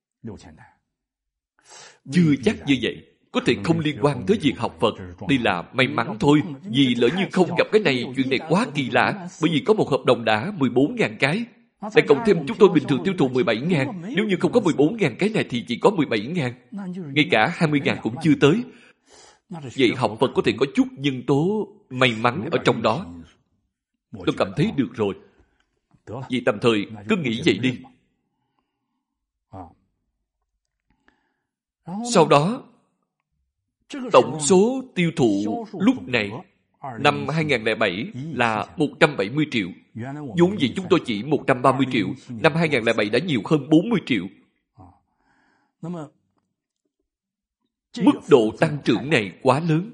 A: Chưa chắc như vậy. Có thể không liên quan tới việc học Phật. Đây là may mắn thôi. Vì lỡ như không gặp cái này, chuyện này quá kỳ lạ. Bởi vì có một hợp đồng đã 14.000 cái. Lại cộng thêm chúng tôi bình thường tiêu thụ 17.000. Nếu như không có 14.000 cái này thì chỉ có 17.000. Ngay cả 20.000 cũng chưa tới. Vậy học Phật có thể có chút nhân tố may mắn ở trong đó. Tôi cảm thấy được rồi. Vì tạm thời cứ nghĩ vậy đi. Sau đó, tổng số tiêu thụ lúc này năm 2007 là 170 triệu. Vốn dĩ chúng tôi chỉ 130 triệu. Năm 2007 đã nhiều hơn 40 triệu. Mức độ tăng trưởng này quá lớn.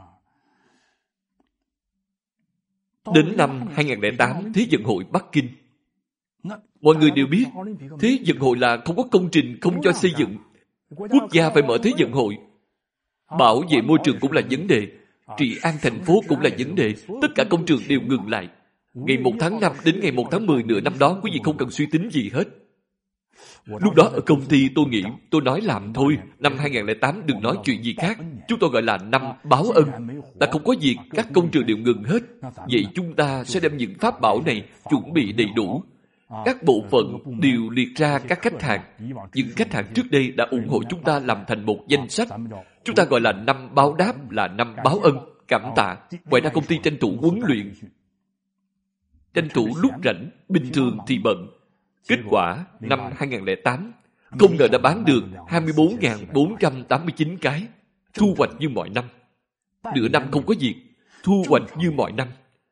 A: Đến năm 2008, Thế vận hội Bắc Kinh. Mọi người đều biết, Thế vận hội là không có công trình không cho xây dựng. Quốc gia phải mở Thế vận hội. Bảo vệ môi trường cũng là vấn đề. Trị an thành phố cũng là vấn đề. Tất cả công trường đều ngừng lại. Ngày 1 tháng 5 đến ngày 1 tháng 10 nửa năm đó, quý vị không cần suy tính gì hết. Lúc đó ở công ty tôi nghĩ, tôi nói làm thôi. Năm 2008 đừng nói chuyện gì khác. Chúng tôi gọi là năm báo ân. Ta không có việc, các công trường đều ngừng hết. Vậy chúng ta sẽ đem những pháp bảo này chuẩn bị đầy đủ. Các bộ phận đều liệt ra các khách hàng. Những khách hàng trước đây đã ủng hộ chúng ta làm thành một danh sách. Chúng ta gọi là năm báo đáp, là năm báo ân, cảm tạ. Ngoài ra công ty tranh thủ huấn luyện, tranh thủ lúc rảnh, bình thường thì bận. Kết quả, năm 2008, không ngờ đã bán được 24.489 cái. Thu hoạch như mọi năm. Nửa năm không có việc, thu hoạch như mọi năm.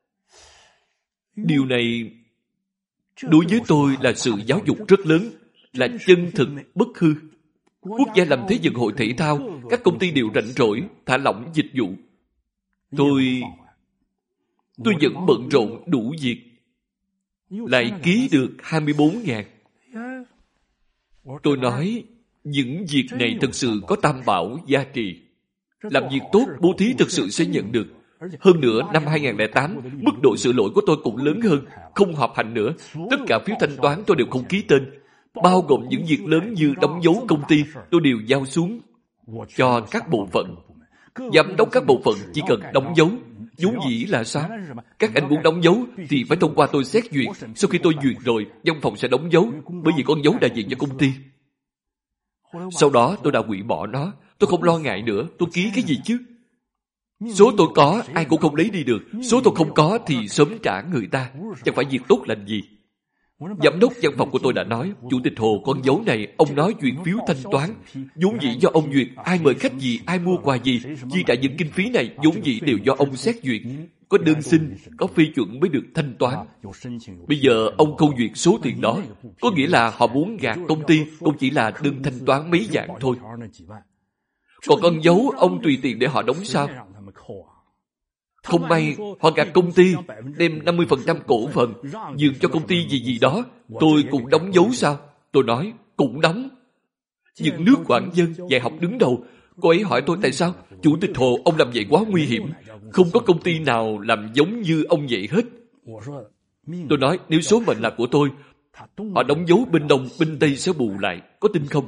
A: Điều này đối với tôi là sự giáo dục rất lớn, là chân thực, bất hư. Quốc gia làm thế vận hội thể thao, các công ty đều rảnh rỗi, thả lỏng dịch vụ. Tôi vẫn bận rộn đủ việc, lại ký được 24.000. Tôi nói, những việc này thực sự có tam bảo gia trì. Làm việc tốt, bố thí thực sự sẽ nhận được. Hơn nữa, năm 2008, mức độ sửa lỗi của tôi cũng lớn hơn, không họp hành nữa. Tất cả phiếu thanh toán tôi đều không ký tên. Bao gồm những việc lớn như đóng dấu công ty, tôi đều giao xuống cho các bộ phận. Giám đốc các bộ phận chỉ cần đóng dấu. Vốn dĩ là sao? Các anh muốn đóng dấu thì phải thông qua tôi xét duyệt. Sau khi tôi duyệt rồi, văn phòng sẽ đóng dấu, bởi vì con dấu đại diện cho công ty. Sau đó tôi đã hủy bỏ nó. Tôi không lo ngại nữa. Tôi ký cái gì chứ? Số tôi có, ai cũng không lấy đi được. Số tôi không có thì sớm trả người ta. Chẳng phải việc tốt lành gì. Giám đốc văn phòng của tôi đã nói, Chủ tịch Hồ, con dấu này, ông nói duyệt phiếu thanh toán. Vốn dĩ do ông duyệt, ai mời khách gì, ai mua quà gì, chi trả những kinh phí này, vốn dĩ đều do ông xét duyệt. Có đơn xin, có phê chuẩn mới được thanh toán. Bây giờ ông không duyệt số tiền đó, có nghĩa là họ muốn gạt công ty, cũng chỉ là đơn thanh toán mấy vạn thôi. Còn con dấu, ông tùy tiện để họ đóng sao? Không may, họ gạt công ty, đem 50% cổ phần, nhường cho công ty gì đó, tôi cũng đóng dấu sao? Tôi nói, cũng đóng. Những nước quảng dân, dạy học đứng đầu, cô ấy hỏi tôi tại sao? Chủ tịch Hồ, ông làm vậy quá nguy hiểm. Không có công ty nào làm giống như ông vậy hết. Tôi nói, nếu số mệnh là của tôi, họ đóng dấu bên Đông, bên Tây sẽ bù lại, có tin không?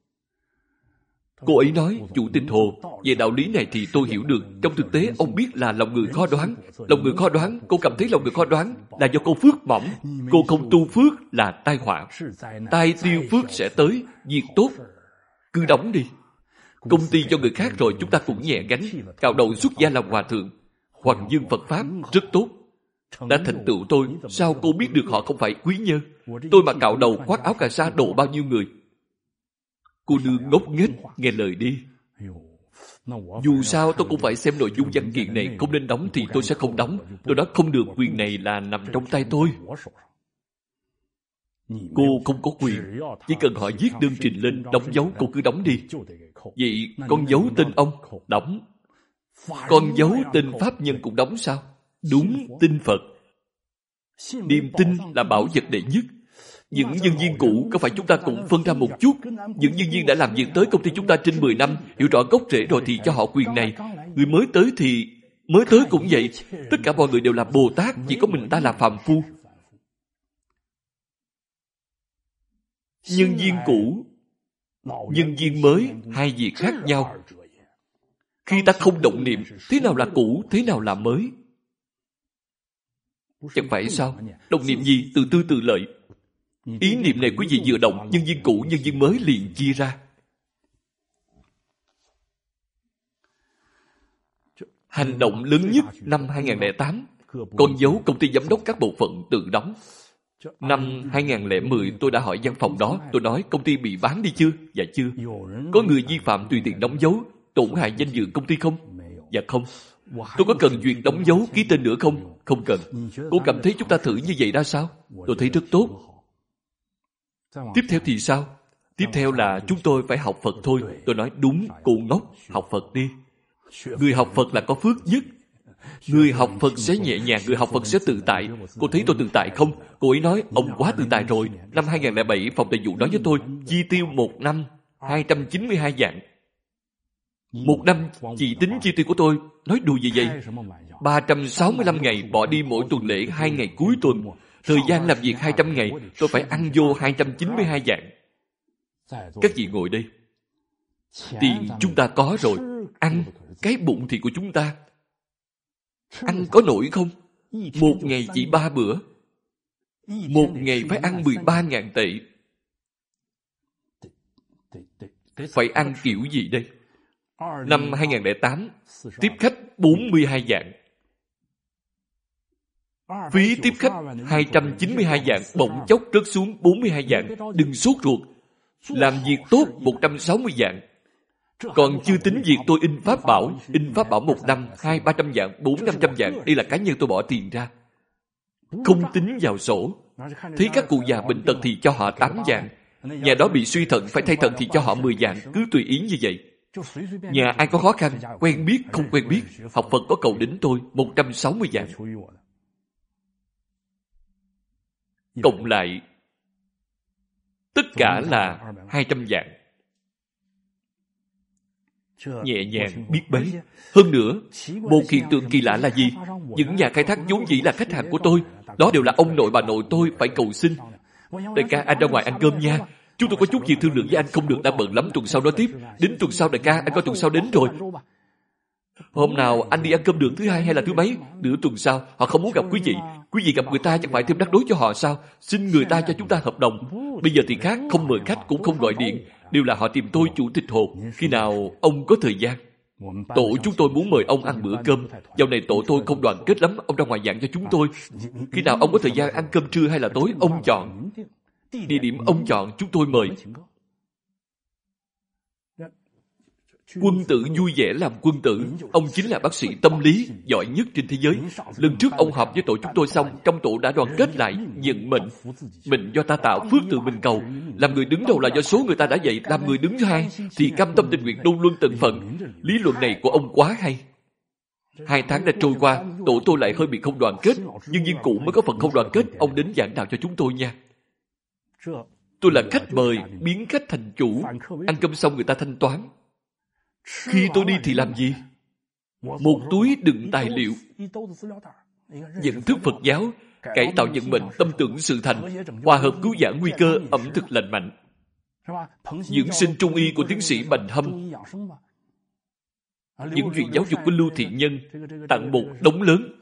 A: Cô ấy nói, Chủ tịch Hồ, về đạo lý này thì tôi hiểu được. Trong thực tế, ông biết là lòng người khó đoán. Lòng người khó đoán, cô cảm thấy lòng người khó đoán là do cô phước mỏng. Cô không tu phước là tai họa. Tai tiêu phước sẽ tới, việc tốt. Cứ đóng đi. Công ty cho người khác rồi chúng ta cũng nhẹ gánh. Cạo đầu xuất gia làm hòa thượng. Hoàng dương Phật Pháp, rất tốt. Đã thành tựu tôi, sao cô biết được họ không phải quý nhân? Tôi mà cạo đầu khoác áo cà sa độ bao nhiêu người? Cô nương ngốc nghếch, nghe lời đi. Dù sao tôi cũng phải xem nội dung văn kiện này, không nên đóng thì tôi sẽ không đóng. Tôi nói không được, quyền này là nằm trong tay tôi. Cô không có quyền, chỉ cần họ viết đơn trình lên, đóng dấu, cô cứ đóng đi. Vậy con dấu tên ông, đóng. Con dấu tên pháp nhân cũng đóng sao? Đúng, tin Phật. Niềm tin là bảo vật đệ nhất. Những nhân viên cũ có phải chúng ta cũng phân ra một chút? Những nhân viên đã làm việc tới công ty chúng ta trên 10 năm, hiểu rõ gốc rễ rồi thì cho họ quyền này. Người mới tới thì... mới tới cũng vậy. Tất cả mọi người đều là Bồ Tát, chỉ có mình ta là phàm phu. Nhân viên cũ, nhân viên mới, hai việc khác nhau. Khi ta không động niệm, thế nào là cũ, thế nào là mới? Chẳng phải sao? Động niệm gì? Từ tư tự lợi. Ý niệm này quý vị vừa động, nhân viên cũ, nhân viên mới liền chia ra. Hành động lớn nhất năm 2008, con dấu công ty giám đốc các bộ phận tự đóng. Năm 2010 tôi đã hỏi văn phòng đó, tôi nói công ty bị bán đi chưa? Dạ chưa. Có người vi phạm tùy tiện đóng dấu, tổn hại danh dự công ty không? Dạ không. Tôi có cần duyệt đóng dấu ký tên nữa không? Không cần. Cô cảm thấy chúng ta thử như vậy ra sao? Tôi thấy rất tốt. Tiếp theo thì sao? Tiếp theo là chúng tôi phải học Phật thôi. Tôi nói đúng, cô ngốc, học Phật đi. Người học Phật là có phước nhất. Người học Phật sẽ nhẹ nhàng, người học Phật sẽ tự tại. Cô thấy tôi tự tại không? Cô ấy nói, ông quá tự tại rồi. Năm 2007, phòng tài vụ nói với tôi, chi tiêu một năm 292 vạn. Một năm, chỉ tính chi tiêu của tôi. Nói đùa gì vậy? 365 ngày, bỏ đi mỗi tuần lễ 2 ngày cuối tuần. Thời gian làm việc 200 ngày, tôi phải ăn vô 292 vạn. Các vị ngồi đây. Tiền chúng ta có rồi. Ăn, cái bụng thì của chúng ta. Ăn có nổi không? Một ngày chỉ 3 bữa. Một ngày phải ăn 13.000 tệ. Phải ăn kiểu gì đây? Năm 2008, tiếp khách 42 vạn. Phí tiếp khách 292 vạn bỗng chốc rớt xuống 42 vạn. Đừng sốt ruột. Làm việc tốt 160 vạn. Còn chưa tính việc tôi in pháp bảo. In pháp bảo 1 năm 200-300 vạn, 400-500 vạn. Đây là cá nhân tôi bỏ tiền ra. Không tính vào sổ. Thấy các cụ già bệnh tật thì cho họ 8 vạn. Nhà đó bị suy thận phải thay thận thì cho họ 10 vạn. Cứ tùy ý như vậy. Nhà ai có khó khăn, quen biết không quen biết, học Phật có cầu đến tôi 160 vạn. Cộng lại tất cả là 200 vạn. Nhẹ nhàng biết bấy. Hơn nữa, một hiện tượng kỳ lạ là gì? Những nhà khai thác vốn dĩ là khách hàng của tôi. Đó đều là ông nội bà nội tôi phải cầu xin. Đại ca, anh ra ngoài ăn cơm nha. Chúng tôi có chút việc thương lượng với anh, không được, đang bận lắm, tuần sau nói tiếp. Đến tuần sau đại ca, anh coi tuần sau đến rồi. Hôm nào anh đi ăn cơm đường thứ 2 hay là thứ mấy? Nửa tuần sau, họ không muốn gặp quý vị. Quý vị gặp người ta chẳng phải thêm rắc rối cho họ sao? Xin người ta cho chúng ta hợp đồng. Bây giờ thì khác, không mời khách cũng không gọi điện. Đều là họ tìm tôi, Chủ tịch Hồ. Khi nào ông có thời gian? Tổ chúng tôi muốn mời ông ăn bữa cơm. Dạo này tổ tôi không đoàn kết lắm, ông ra ngoài dặn cho chúng tôi. Khi nào ông có thời gian ăn cơm trưa hay là tối, ông chọn. Địa điểm ông chọn, chúng tôi mời. Quân tử vui vẻ làm quân tử. Ông chính là bác sĩ tâm lý giỏi nhất trên thế giới. Lần trước ông họp với tổ chúng tôi xong, trong tổ đã đoàn kết lại, nhận mệnh. Mệnh do ta tạo, phước từ mình cầu. Làm người đứng đầu là do số người ta đã dạy. Làm người đứng thứ hai thì cam tâm tình nguyện luôn luôn tận phận. Lý luận này của ông quá hay. 2 tháng đã trôi qua, tổ tôi lại hơi bị không đoàn kết. Nhưng viên cụ mới có phần không đoàn kết. Ông đến giảng đạo cho chúng tôi nha. Tôi là khách mời, biến khách thành chủ. Ăn cơm xong người ta thanh toán. Khi tôi đi thì làm gì? Một túi đựng tài liệu. Nhận thức Phật giáo, cải tạo vận mệnh, tâm tưởng sự thành, hòa hợp cứu vãn nguy cơ, ẩm thực lành mạnh. Dưỡng sinh trung y của tiến sĩ Bành Hâm. Những chuyện giáo dục của Lưu Thiện Nhân, tặng một đống lớn.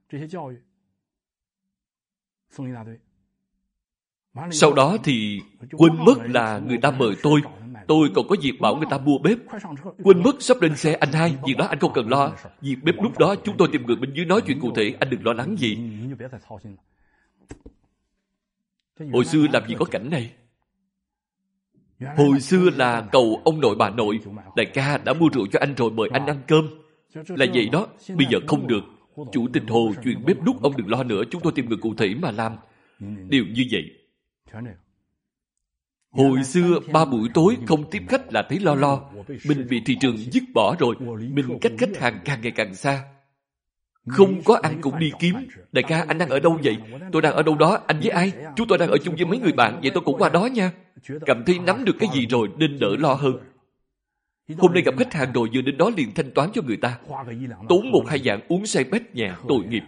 A: Sau đó thì quên mất là người ta mời tôi. Tôi còn có việc bảo người ta mua bếp. Quên mất sắp lên xe anh hai. Việc đó anh không cần lo. Việc bếp lúc đó chúng tôi tìm người bên dưới nói chuyện cụ thể. Anh đừng lo lắng gì. Hồi xưa làm gì có cảnh này. Hồi xưa là cầu ông nội bà nội. Đại ca đã mua rượu cho anh rồi, mời anh ăn cơm. Là vậy đó. Bây giờ không được. Chủ tịch Hồ chuyện bếp núc ông đừng lo nữa. Chúng tôi tìm người cụ thể mà làm. Điều như vậy. Hồi xưa 3 buổi tối không tiếp khách là thấy lo lo. Mình bị thị trường dứt bỏ rồi. Mình cách khách hàng càng ngày càng xa. Không có ăn cũng đi kiếm. Đại ca anh đang ở đâu vậy? Tôi đang ở đâu đó. Anh với ai? Chúng tôi đang ở chung với mấy người bạn. Vậy tôi cũng qua đó nha. Cảm thấy nắm được cái gì rồi nên đỡ lo hơn. Hôm nay gặp khách hàng rồi vừa đến đó liền thanh toán cho người ta. Tốn 1-2 vạn uống say bét nhà, tội nghiệp.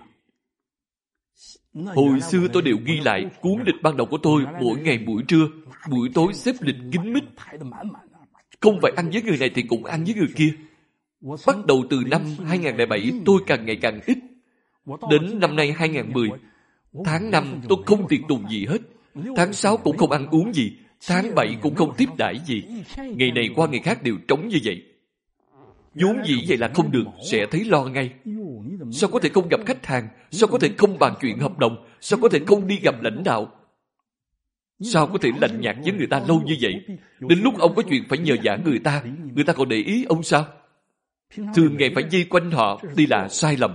A: Hồi xưa tôi đều ghi lại cuốn lịch ban đầu của tôi. Mỗi ngày buổi trưa, buổi tối xếp lịch kín mít. Không phải ăn với người này thì cũng ăn với người kia. Bắt đầu từ năm 2007 tôi càng ngày càng ít. Đến năm nay 2010, tháng 5 tôi không tiệc tùng gì hết. Tháng 6 cũng không ăn uống gì. Tháng 7 cũng không tiếp đãi gì. Ngày này qua ngày khác đều trống như vậy. Vốn dĩ vậy là không được, sẽ thấy lo ngay. Sao có thể không gặp khách hàng? Sao có thể không bàn chuyện hợp đồng? Sao có thể không đi gặp lãnh đạo? Sao có thể lạnh nhạt với người ta lâu như vậy? Đến lúc ông có chuyện phải nhờ vả người ta còn để ý ông sao? Thường ngày phải dây quanh họ, đây là sai lầm.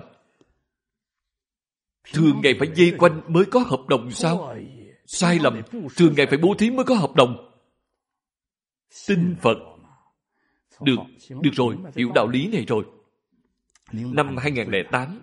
A: Thường ngày phải dây quanh mới có hợp đồng sao? Sai lầm. Thường ngày phải bố thí mới có hợp đồng. Tin Phật. Được rồi, hiểu đạo lý này rồi. Năm 2008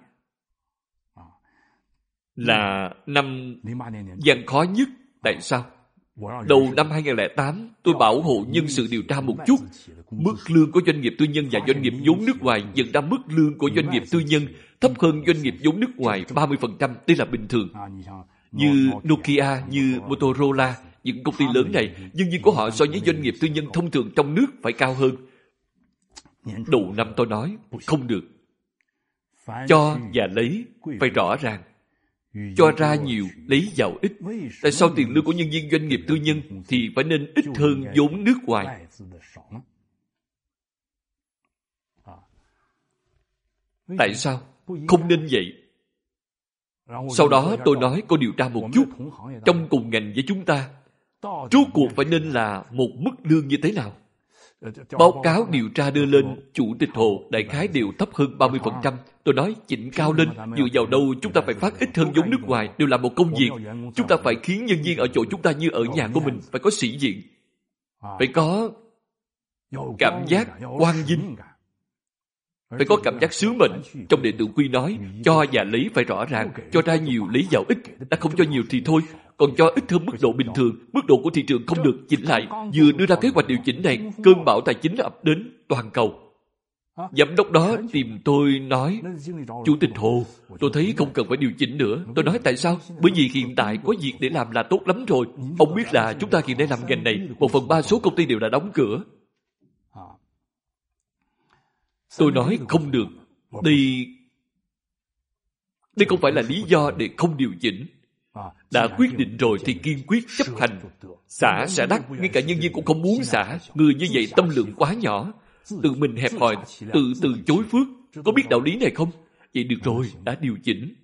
A: là năm gian khó nhất. Tại sao? Đầu năm 2008, tôi bảo hộ nhân sự điều tra một chút. Mức lương của doanh nghiệp tư nhân và doanh nghiệp vốn nước ngoài nhận ra mức lương của doanh nghiệp tư nhân thấp hơn doanh nghiệp vốn nước ngoài 30%. Đây là bình thường. Như Nokia, như Motorola, những công ty lớn này, nhân viên của họ so với doanh nghiệp tư nhân thông thường trong nước phải cao hơn. Đầu năm tôi nói, không được. Cho và lấy phải rõ ràng. Cho ra nhiều, lấy vào ít. Tại sao tiền lương của nhân viên doanh nghiệp tư nhân thì phải nên ít hơn vốn nước ngoài? Tại sao? Không nên vậy. Sau đó tôi nói cô điều tra một chút, trong cùng ngành với chúng ta, rốt cuộc phải nên là một mức lương như thế nào? Báo cáo điều tra đưa lên, Chủ tịch Hồ đại khái đều thấp hơn 30%. Tôi nói chỉnh cao lên, dựa vào đâu chúng ta phải phát ít hơn vốn nước ngoài, đều là một công việc. Chúng ta phải khiến nhân viên ở chỗ chúng ta như ở nhà của mình, phải có sĩ diện, phải có cảm giác oan vinh, phải có cảm giác sứ mệnh. Trong Đệ Tử Quy nói, cho và lấy phải rõ ràng, cho ra nhiều lấy vào ít, đã không cho nhiều thì thôi, còn cho ít hơn mức độ bình thường, mức độ của thị trường không được chỉnh lại. Vừa đưa ra kế hoạch điều chỉnh này, cơn bão tài chính ập đến toàn cầu. Giám đốc đó tìm tôi nói, Chủ tịch Hồ, tôi thấy không cần phải điều chỉnh nữa. Tôi nói tại sao? Bởi vì hiện tại có việc để làm là tốt lắm rồi. Ông biết là chúng ta hiện nay làm ngành này, 1/3 số công ty đều đã đóng cửa. Tôi nói không được. Đây không phải là lý do để không điều chỉnh. Đã quyết định rồi thì kiên quyết chấp hành. Xả sẽ đắt, ngay cả nhân viên cũng không muốn xả. Người như vậy tâm lượng quá nhỏ, tự mình hẹp hòi, tự từ chối phước. Có biết đạo lý này không? Vậy được rồi, đã điều chỉnh.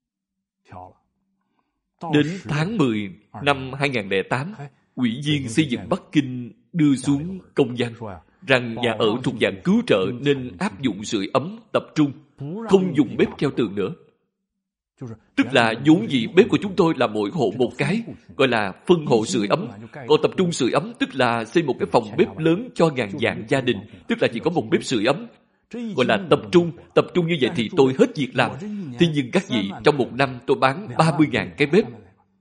A: Đến tháng 10 năm 2008, Ủy viên xây dựng Bắc Kinh đưa xuống công văn rằng nhà ở thuộc dạng cứu trợ nên áp dụng sưởi ấm tập trung, không dùng bếp treo tường nữa. Tức là vốn dĩ bếp của chúng tôi là mỗi hộ một cái, gọi là phân hộ sưởi ấm. Còn tập trung sưởi ấm tức là xây một cái phòng bếp lớn cho ngàn vạn gia đình, tức là chỉ có một bếp sưởi ấm. Gọi là tập trung. Tập trung như vậy thì tôi hết việc làm. Thế nhưng các vị, trong một năm tôi bán 30.000 cái bếp.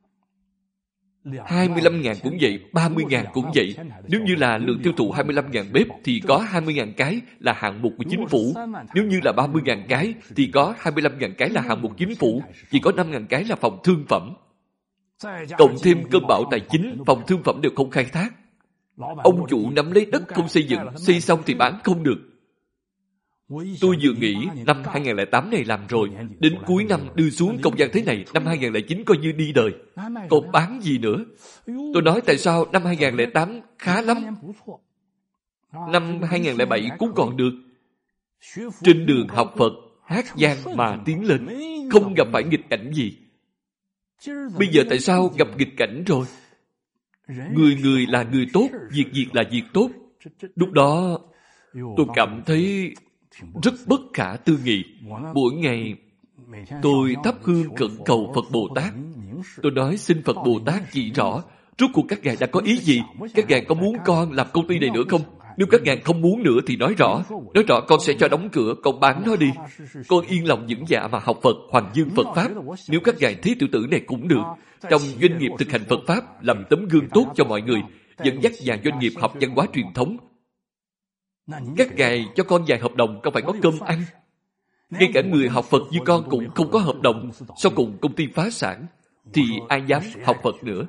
A: 25.000 cũng vậy, 30.000 cũng vậy. Nếu như là lượng tiêu thụ 25.000 bếp thì có 20.000 cái là hạng mục của chính phủ. Nếu như là 30.000 cái thì có 25.000 cái là hạng mục chính phủ. Chỉ có 5.000 cái là phòng thương phẩm. Cộng thêm cơn bão tài chính, phòng thương phẩm đều không khai thác. Ông chủ nắm lấy đất không xây dựng, xây xong thì bán không được. Tôi vừa nghĩ năm 2008 này làm rồi, đến cuối năm đưa xuống công văn thế này, năm 2009 coi như đi đời. Còn bán gì nữa? Tôi nói tại sao năm 2008 khá lắm. Năm 2007 cũng còn được. Trên đường học Phật, hát vang mà tiến lên, không gặp phải nghịch cảnh gì. Bây giờ tại sao gặp nghịch cảnh rồi? Người người là người tốt, việc việc là việc tốt. Lúc đó tôi cảm thấy rất bất khả tư nghị. Mỗi ngày tôi thắp hương cẩn cầu Phật Bồ Tát. Tôi nói xin Phật Bồ Tát chỉ rõ, rốt cuộc các ngài đã có ý gì? Các ngài có muốn con làm công ty này nữa không? Nếu các ngài không muốn nữa thì nói rõ con sẽ cho đóng cửa, con bán nó đi. Con yên lòng vững dạ mà học Phật, hoằng dương Phật Pháp. Nếu các ngài thấy tiểu tử này cũng được. Trong doanh nghiệp thực hành Phật Pháp, làm tấm gương tốt cho mọi người, dẫn dắt vài doanh nghiệp học văn hóa truyền thống. Các ngài cho con vài hợp đồng, con phải có cơm ăn. Ngay cả người học Phật như con cũng không có hợp đồng, sau cùng công ty phá sản, thì ai dám học Phật nữa?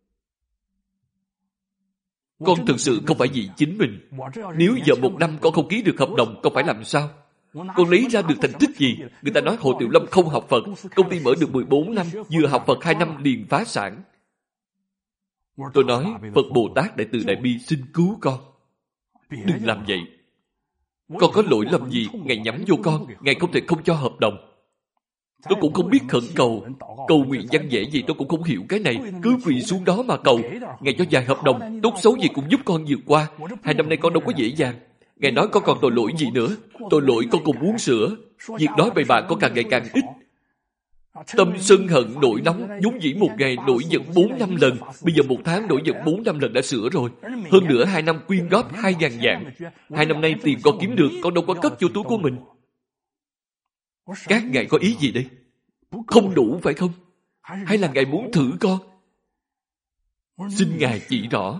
A: Con thực sự không phải vì chính mình. Nếu giờ một năm con không ký được hợp đồng, con phải làm sao? Con lấy ra được thành tích gì? Người ta nói Hồ Tiểu Lâm không học Phật, công ty mở được 14 năm, vừa học Phật 2 năm liền phá sản. Tôi nói Phật Bồ Tát Đại Từ Đại Bi xin cứu con. Đừng làm vậy. Con có lỗi lầm gì? Ngài nhắm vô con, Ngài không thể không cho hợp đồng. Tôi cũng không biết khẩn cầu nguyện văn vẻ gì, tôi cũng không hiểu cái này. Cứ quỳ xuống đó mà cầu. Ngài cho vài hợp đồng, tốt xấu gì cũng giúp con vượt qua. 2 năm nay con đâu có dễ dàng. Ngài nói con còn tội lỗi gì nữa? Tội lỗi con cũng muốn sửa. Việc nói bậy bạ con càng ngày càng ít. Tâm sân hận nổi nóng, vốn dĩ một ngày nổi giận 4-5 lần, bây giờ 1 tháng nổi giận 4-5 lần đã sửa rồi. Hơn nữa 2 năm quyên góp 2.000 vạn. 2 năm nay tiền con kiếm được, con đâu có cất vô túi của mình. Các ngài có ý gì đây? Không đủ phải không? Hay là ngài muốn thử con? Xin ngài chỉ rõ.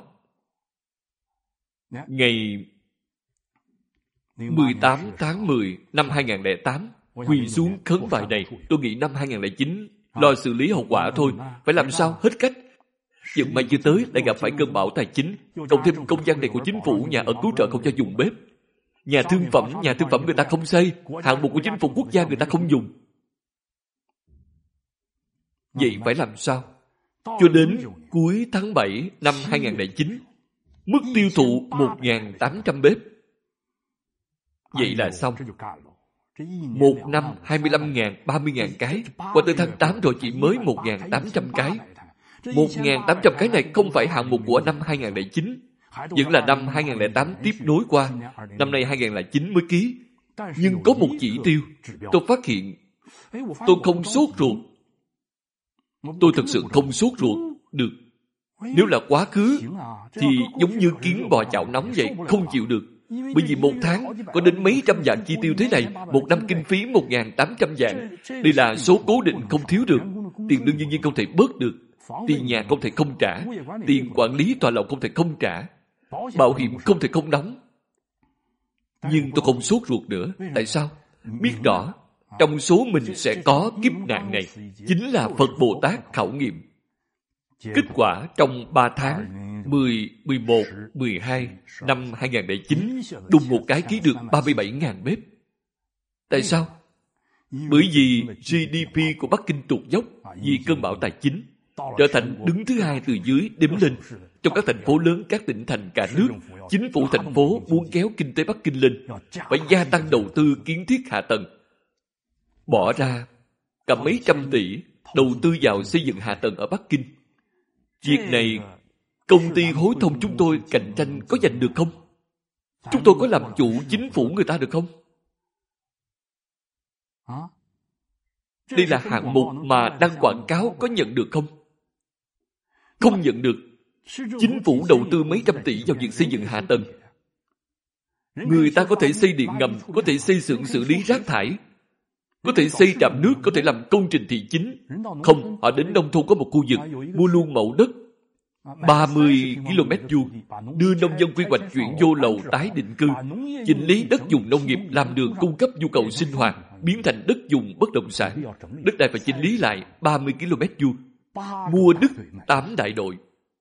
A: Ngày 18 tháng 10 năm 2008, quỳ xuống khấn bài này. Tôi nghĩ năm 2009 lo xử lý hậu quả thôi. Phải làm sao? Hết cách. Vận may chưa tới lại gặp phải cơn bão tài chính, cộng thêm công văn này của chính phủ, nhà ở cứu trợ không cho dùng bếp. Nhà thương phẩm người ta không xây, hạng mục của chính phủ quốc gia người ta không dùng. Vậy phải làm sao? Cho đến cuối tháng 7 năm 2009, mức tiêu thụ 1.800 bếp. Vậy là xong. Một năm 25.000, 30.000 cái. Qua tới tháng 8 rồi chỉ mới 1.800 cái. 1.800 cái này không phải hạng mục của năm 2009. Vẫn là năm 2008 tiếp nối qua. Năm nay 2009 mới ký. Nhưng có một chỉ tiêu. Tôi phát hiện tôi không sốt ruột. Tôi thực sự không sốt ruột được. Nếu là quá khứ thì giống như kiến bò chảo nóng vậy, không chịu được. Bởi vì một tháng có đến mấy trăm vạn chi tiêu thế này, một năm kinh phí 1.800 vạn. Đây là số cố định không thiếu được. Tiền lương nhân viên không thể bớt được. Tiền nhà không thể không trả. Tiền quản lý tòa lầu không thể không trả. Bảo hiểm không thể không đóng. Nhưng tôi không sốt ruột nữa. Tại sao? Biết rõ trong số mình sẽ có kiếp nạn này chính là Phật Bồ Tát khảo nghiệm. Kết quả trong 3 tháng 10, 11, 12 năm 2009 đùng một cái ký được 37.000 bếp. Tại sao? Bởi vì GDP của Bắc Kinh tụt dốc vì cơn bão tài chính, trở thành đứng thứ hai từ dưới đếm lên. Trong các thành phố lớn, các tỉnh thành cả nước, chính phủ thành phố muốn kéo kinh tế Bắc Kinh lên, phải gia tăng đầu tư kiến thiết hạ tầng. Bỏ ra cả mấy trăm tỷ đầu tư vào xây dựng hạ tầng ở Bắc Kinh. Việc này công ty hối thông chúng tôi cạnh tranh có giành được không? Chúng tôi có làm chủ chính phủ người ta được không? Đây là hạng mục mà đăng quảng cáo có nhận được không? Không nhận được. Chính phủ đầu tư mấy trăm tỷ vào việc xây dựng hạ tầng. Người ta có thể xây điện ngầm, có thể xây xưởng xử lý rác thải, có thể xây trạm nước, có thể làm công trình thị chính. Không, họ đến nông thôn có một khu vực, mua luôn mẫu đất 30 km vuông, đưa nông dân quy hoạch chuyển vô lầu tái định cư, chỉnh lý đất dùng nông nghiệp làm đường cung cấp nhu cầu sinh hoạt, biến thành đất dùng bất động sản. Đất đai phải chỉnh lý lại 30 km vuông. Mua đất 8 đại đội.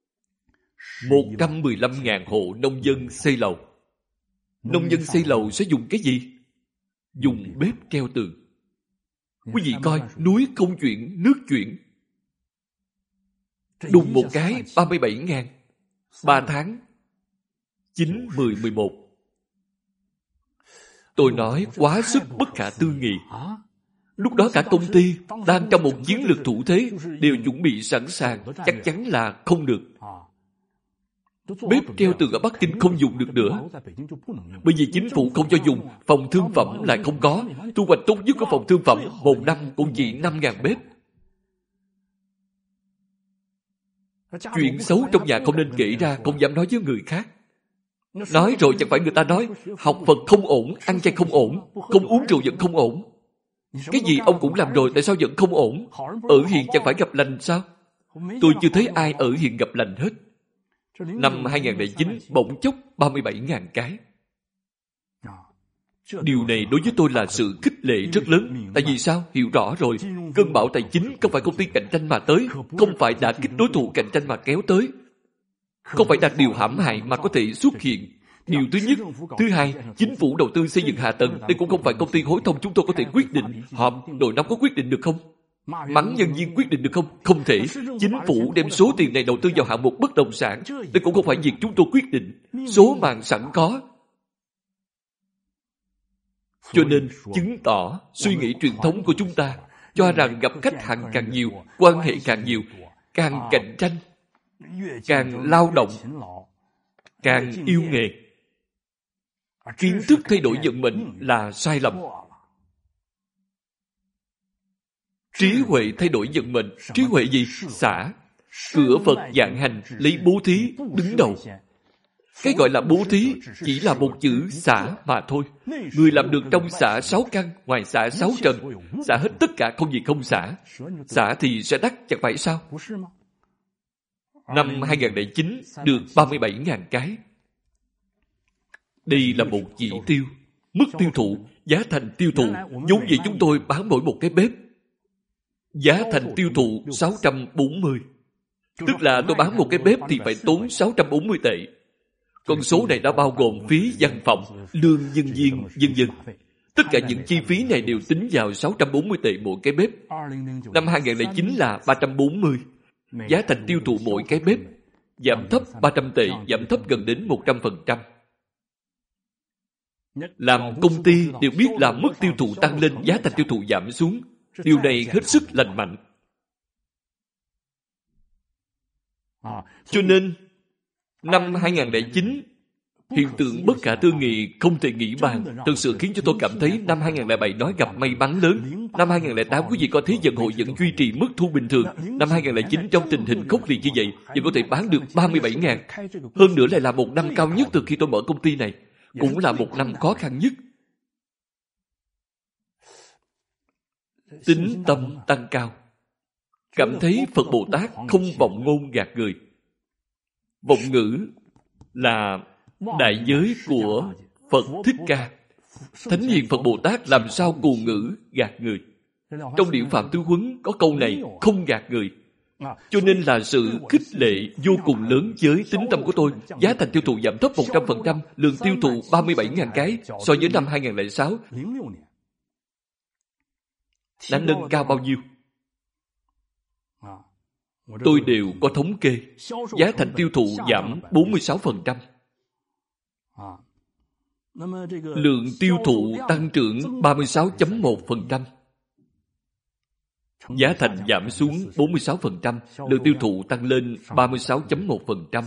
A: 115.000 hộ nông dân xây lầu. Nông dân xây lầu sẽ dùng cái gì? Dùng bếp treo tường. Quý vị coi, núi không chuyển, nước chuyển. Đùng một cái 37.000. 3 tháng 9, 10, 11. Tôi nói quá sức bất khả tư nghị. Lúc đó cả công ty đang trong một chiến lược thủ thế, đều chuẩn bị sẵn sàng, chắc chắn là không được. Bếp treo tường ở Bắc Kinh không dùng được nữa. Bởi vì chính phủ không cho dùng, phòng thương phẩm lại không có. Thu hoạch tốt nhất của phòng thương phẩm một năm cũng chỉ 5.000 bếp. Chuyện xấu trong nhà không nên kể ra, không dám nói với người khác. Nói rồi chẳng phải người ta nói học Phật không ổn, ăn chay không ổn, không uống rượu vẫn không ổn. Cái gì ông cũng làm rồi, tại sao vẫn không ổn? Ở hiền chẳng phải gặp lành sao? Tôi chưa thấy ai ở hiền gặp lành hết. Năm 2009 bỗng chốc 37.000 cái. Điều này đối với tôi là sự khích lệ rất lớn. Tại vì sao? Hiểu rõ rồi. Cơn bão tài chính không phải công ty cạnh tranh mà tới, không phải đả kích đối thủ cạnh tranh mà kéo tới, không phải là điều hãm hại mà có thể xuất hiện. Điều thứ nhất. Thứ hai, chính phủ đầu tư xây dựng hạ tầng. Đây cũng không phải công ty hối thông chúng tôi có thể quyết định. Họp đội nóng có quyết định được không? Mắng nhân viên quyết định được không? Không thể. Chính phủ đem số tiền này đầu tư vào hạng mục bất động sản. Đây cũng không phải việc chúng tôi quyết định. Số mạng sẵn có. Cho nên chứng tỏ suy nghĩ truyền thống của chúng ta cho rằng gặp khách hàng càng nhiều, quan hệ càng nhiều, càng cạnh tranh, càng lao động, càng yêu nghề. Kiến thức thay đổi vận mệnh là sai lầm. Trí huệ thay đổi vận mệnh. Trí huệ gì? Xả. Cửa Phật vạn hành lấy bố thí đứng đầu. Cái gọi là bố thí chỉ là một chữ xả mà thôi. Người làm được trong xả 6 căn, ngoài xả 6 trần. Xả hết tất cả, không gì không xả. Xả thì sẽ đắc, chẳng phải sao? Năm 2009 được 37.000 cái. Đây là một chỉ tiêu. Mức tiêu thụ, giá thành tiêu thụ. Vốn vậy chúng tôi bán mỗi một cái bếp. Giá thành tiêu thụ 640. Tức là tôi bán một cái bếp thì phải tốn 640 tệ. Con số này đã bao gồm phí văn phòng, lương nhân viên, vân vân. Tất cả những chi phí này đều tính vào 640 tệ mỗi cái bếp. Năm 2009 là 340. Giá thành tiêu thụ mỗi cái bếp giảm thấp 300 tệ, giảm thấp gần đến 100%. Làm công ty đều biết là mức tiêu thụ tăng lên, giá thành tiêu thụ giảm xuống. Điều này hết sức lành mạnh. Cho nên, năm 2009, hiện tượng bất khả tư nghị không thể nghĩ bàn, thực sự khiến cho tôi cảm thấy năm 2007 nói gặp may mắn lớn. Năm 2008 quý vị có thấy dân hội vẫn duy trì mức thu bình thường. Năm 2009 trong tình hình khốc liệt như vậy, vẫn có thể bán được 37.000. Hơn nữa lại là một năm cao nhất từ khi tôi mở công ty này. Cũng là một năm khó khăn nhất. Tín tâm tăng cao. Cảm thấy Phật Bồ Tát không vọng ngôn gạt người. Vọng ngữ là đại giới của Phật Thích Ca. Thánh hiền Phật Bồ Tát làm sao cù ngữ gạt người. Trong Điển Phạm Tứ Huấn có câu này, không gạt người. Cho nên là sự khích lệ vô cùng lớn với tín tâm của tôi. Giá thành tiêu thụ giảm thấp 100%, lượng tiêu thụ 37.000 cái so với năm 2006. Đã nâng cao bao nhiêu? Tôi đều có thống kê. Giá thành tiêu thụ giảm 46%. Lượng tiêu thụ tăng trưởng 36.1%. Giá thành giảm xuống 46%, lượng tiêu thụ tăng lên 36.1%.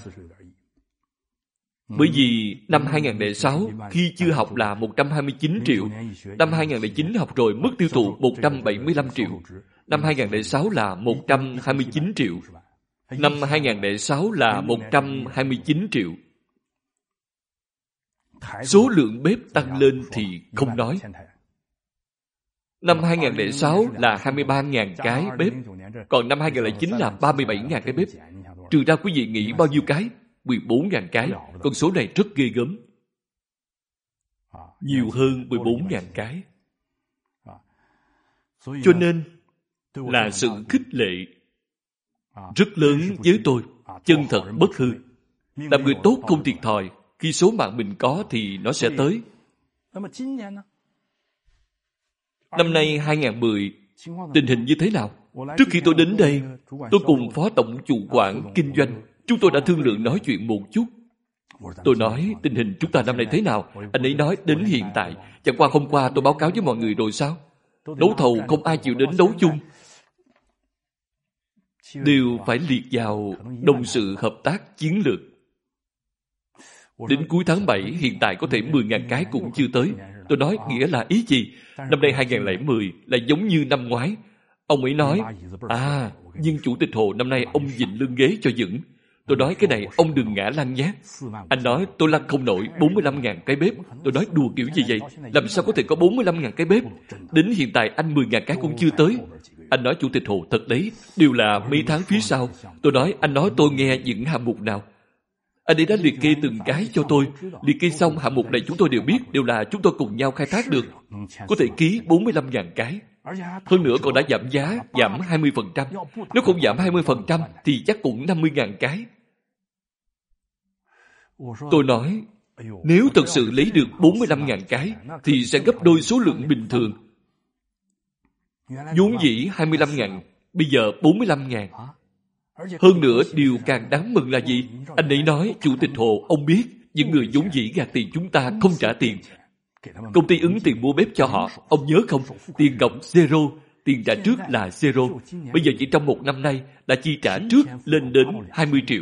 A: Bởi vì năm 2006, khi chưa học là 129 triệu, năm 2009 học rồi mức tiêu thụ 175 triệu, năm 2006 là 129 triệu, năm 2006 là 129 triệu. Số lượng bếp tăng lên thì không nói. Năm 2006 là 23.000 cái bếp, còn năm 2009 là 37.000 cái bếp. Trừ ra quý vị nghĩ bao nhiêu cái? 14.000 cái. Con số này rất ghê gớm. Nhiều hơn 14.000 cái. Cho nên là sự khích lệ rất lớn với tôi. Chân thật bất hư. Làm người tốt không thiệt thòi. Khi số mạng mình có thì nó sẽ tới. Năm nay 2010, tình hình như thế nào? Trước khi tôi đến đây, tôi cùng phó tổng chủ quản kinh doanh. Chúng tôi đã thương lượng nói chuyện một chút. Tôi nói tình hình chúng ta năm nay thế nào? Anh ấy nói đến hiện tại. Chẳng qua hôm qua tôi báo cáo với mọi người rồi sao? Đấu thầu không ai chịu đến đấu chung. Đều phải liệt vào đồng sự hợp tác chiến lược. Đến cuối tháng 7 hiện tại có thể 10.000 cái cũng chưa tới. Tôi nói nghĩa là ý gì? Năm nay 2010 là giống như năm ngoái. Ông ấy nói, nhưng Chủ tịch Hồ năm nay ông dịnh lưng ghế cho vững. Tôi nói cái này ông đừng ngã lăn nhé. Anh nói tôi lăn không nổi 45.000 cái bếp. Tôi nói đùa kiểu gì vậy? Làm sao có thể có 45.000 cái bếp? Đến hiện tại anh 10.000 cái cũng chưa tới. Anh nói Chủ tịch Hồ thật đấy, đều là mấy tháng phía sau. Tôi nói anh nói tôi nghe những hạng mục nào. Anh ấy đã liệt kê từng cái cho tôi. Liệt kê xong hạng mục này chúng tôi đều biết, đều là chúng tôi cùng nhau khai thác được. Có thể ký 45.000 cái. Hơn nữa còn đã giảm giá, giảm 20%. Nếu không giảm 20% thì chắc cũng 50.000 cái. Tôi nói, nếu thật sự lấy được 45.000 cái thì sẽ gấp đôi số lượng bình thường. Vốn dĩ 25.000, bây giờ 45.000. Hơn nữa, điều càng đáng mừng là gì? Anh ấy nói, Chủ tịch Hồ, ông biết, những người vốn dĩ gạt tiền chúng ta không trả tiền. Công ty ứng tiền mua bếp cho họ, ông nhớ không? Tiền cọc zero, tiền trả trước là zero. Bây giờ chỉ trong một năm nay đã chi trả trước lên đến 20 triệu.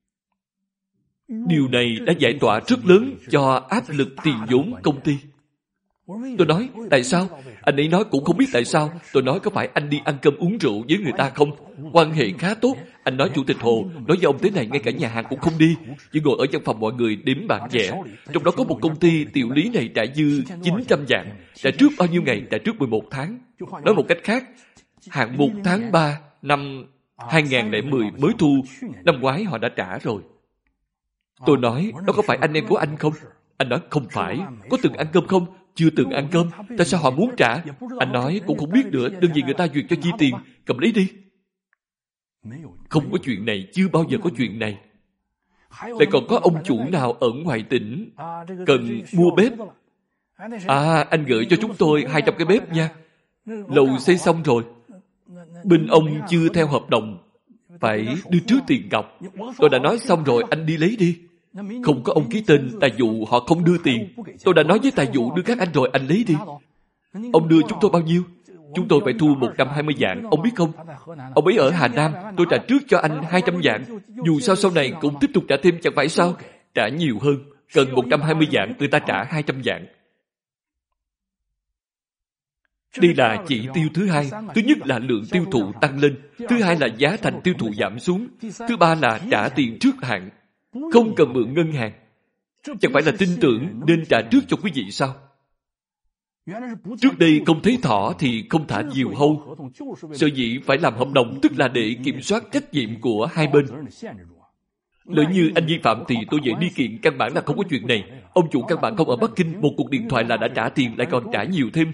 A: Điều này đã giải tỏa rất lớn cho áp lực tiền vốn công ty. Tôi nói, tại sao? Anh ấy nói cũng không biết tại sao. Tôi nói có phải anh đi ăn cơm uống rượu với người ta không? Quan hệ khá tốt. Anh nói Chủ tịch Hồ, nói với ông thế này ngay cả nhà hàng cũng không đi. Chỉ ngồi ở văn phòng mọi người đếm bạc vẽ. Trong đó có một công ty tiểu lý này trả dư 900 vạn. Trả trước bao nhiêu ngày? Trả trước 11 tháng. Nói một cách khác, hạng mục tháng 3 năm 2010 mới thu. Năm ngoái họ đã trả rồi. Tôi nói, đó có phải anh em của anh không? Anh nói, không phải. Có từng ăn cơm không? Chưa từng ăn cơm. Tại sao họ muốn trả? Anh nói, cũng không biết nữa. Đơn vị người ta duyệt cho chi tiền. Cầm lấy đi. Không có chuyện này, chưa bao giờ có chuyện này. Lại còn có ông chủ nào ở ngoài tỉnh cần mua bếp. Anh gửi cho chúng tôi 200 cái bếp nha. Lầu xây xong rồi. Bên ông chưa theo hợp đồng, phải đưa trước tiền cọc. Tôi đã nói xong rồi, anh đi lấy đi. Không có ông ký tên, tài vụ họ không đưa tiền. Tôi đã nói với tài vụ đưa các anh rồi, anh lấy đi. Ông đưa chúng tôi bao nhiêu? Chúng tôi phải thu 120 vạn, ông biết không? Ông ấy ở Hà Nam, tôi trả trước cho anh 200 vạn. Dù sao sau này cũng tiếp tục trả thêm chẳng phải sao? Trả nhiều hơn, cần 120 vạn, người ta trả 200 vạn. Đây là chỉ tiêu thứ hai. Thứ nhất là lượng tiêu thụ tăng lên. Thứ hai là giá thành tiêu thụ giảm xuống. Thứ ba là trả tiền trước hạn. Không cần mượn ngân hàng. Chẳng phải là tin tưởng nên trả trước cho quý vị sao? Trước đây không thấy thỏ thì không thả diều hâu. Sở dĩ phải làm hợp đồng tức là để kiểm soát trách nhiệm của hai bên. Lỡ như anh vi phạm thì tôi về đi kiện, căn bản là không có chuyện này. Ông chủ căn bản không ở Bắc Kinh, một cuộc điện thoại là đã trả tiền, lại còn trả nhiều thêm.